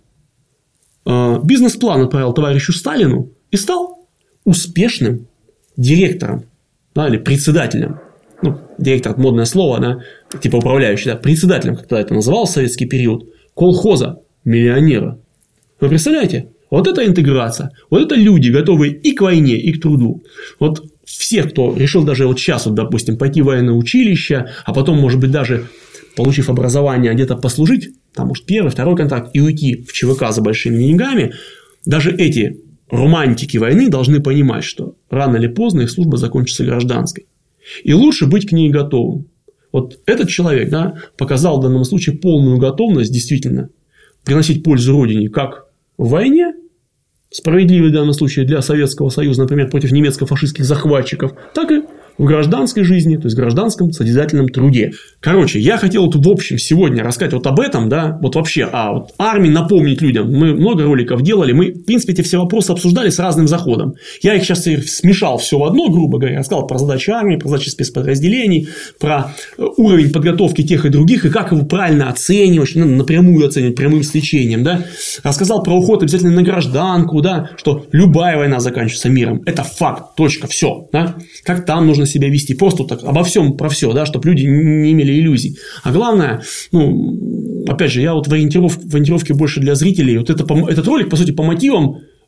Бизнес-план отправил товарищу Сталину и стал успешным директором, да, или председателем. Ну, директор – это модное слово, да, типа управляющий, да, председателем, как тогда это назывался в советский период, колхоза, миллионера. Вы представляете? Вот это интеграция. Вот это люди, готовые и к войне, и к труду. Вот всех, кто решил даже вот сейчас, вот, допустим, пойти в военное училище, а потом, может быть, даже получив образование, где-то послужить, там, может, первый, второй контракт, и уйти в ЧВК за большими деньгами, даже эти романтики войны должны понимать, что рано или поздно их служба закончится гражданской. И лучше быть к ней готовым. Вот этот человек, да, показал в данном случае полную готовность действительно приносить пользу Родине как в войне, справедливой в данном случае для Советского Союза, например, против немецко-фашистских захватчиков, так и в гражданской жизни, то есть в гражданском созидательном труде. Короче, я хотел вот в общем сегодня рассказать вот об этом, да, вот вообще о вот армии, напомнить людям. Мы много роликов делали, мы, в принципе, эти все вопросы обсуждали с разным заходом. Я их сейчас смешал все в одно, грубо говоря, рассказал про задачи армии, про задачи спецподразделений, про уровень подготовки тех и других, и как его правильно оценивать, ну, напрямую оценивать, прямым сличением, да. Рассказал про уход обязательно на гражданку, да, что любая война заканчивается миром. Это факт, точка, все, да. Как там нужно себя вести, просто так обо всем про все, да, чтобы люди не имели иллюзий. А главное, ну, опять же, я вот в ориентировке, в ориентировке больше для зрителей, вот это, этот ролик, по сути, по мотивам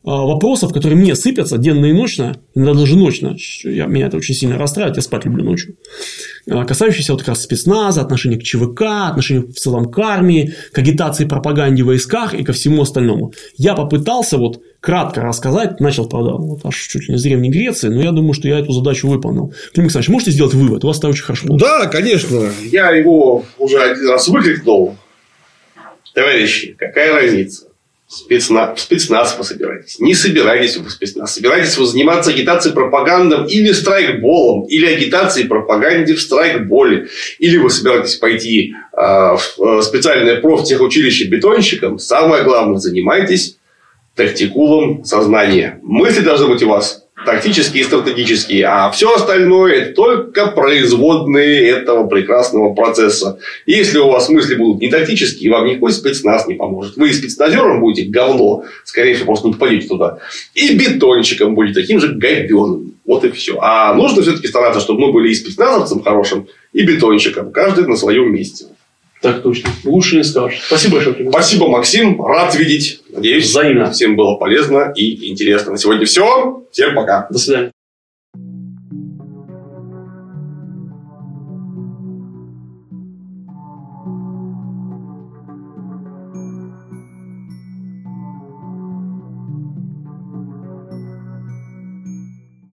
вопросов, которые мне сыпятся денно и ночно, иногда даже ночно. Я, меня это очень сильно расстраивает, я спать люблю ночью. Касающиеся вот как раз спецназа, отношения к ЧВК, отношения в целом к армии, к агитации, пропаганде в войсках и ко всему остальному. Я попытался вот кратко рассказать, начал, правда, вот аж чуть ли не с Древней Греции, но я думаю, что я эту задачу выполнил. Клим Александрович, можете сделать вывод? У вас это очень хорошо получилось. Да, конечно. Я его уже один раз выкрикнул. Товарищи, какая разница? Спецназ, спецназ вы собираетесь. Не собираетесь вы в спецназ. Собираетесь вы заниматься агитацией, пропагандой или страйкболом, или агитацией, пропаганде в страйкболе. Или вы собираетесь пойти э, в специальное профтехучилище бетонщиком. Самое главное, занимайтесь тактикулом сознания. Мысли должны быть у вас тактические и стратегические, а все остальное это только производные этого прекрасного процесса. Если у вас мысли будут не тактические, вам никакой спецназ не поможет. Вы и спецназером будете говно, скорее всего, просто не попадете туда. И бетонщиком будете таким же говёным. Вот и все. А нужно все-таки стараться, чтобы мы были и спецназовцем хорошим, и бетонщиком. Каждый на своем месте. Так точно. Лучше не скажешь. Спасибо большое. Клим. Спасибо, Максим. Рад видеть. Надеюсь, взаимно. Всем было полезно и интересно. На сегодня все. Всем пока. До свидания.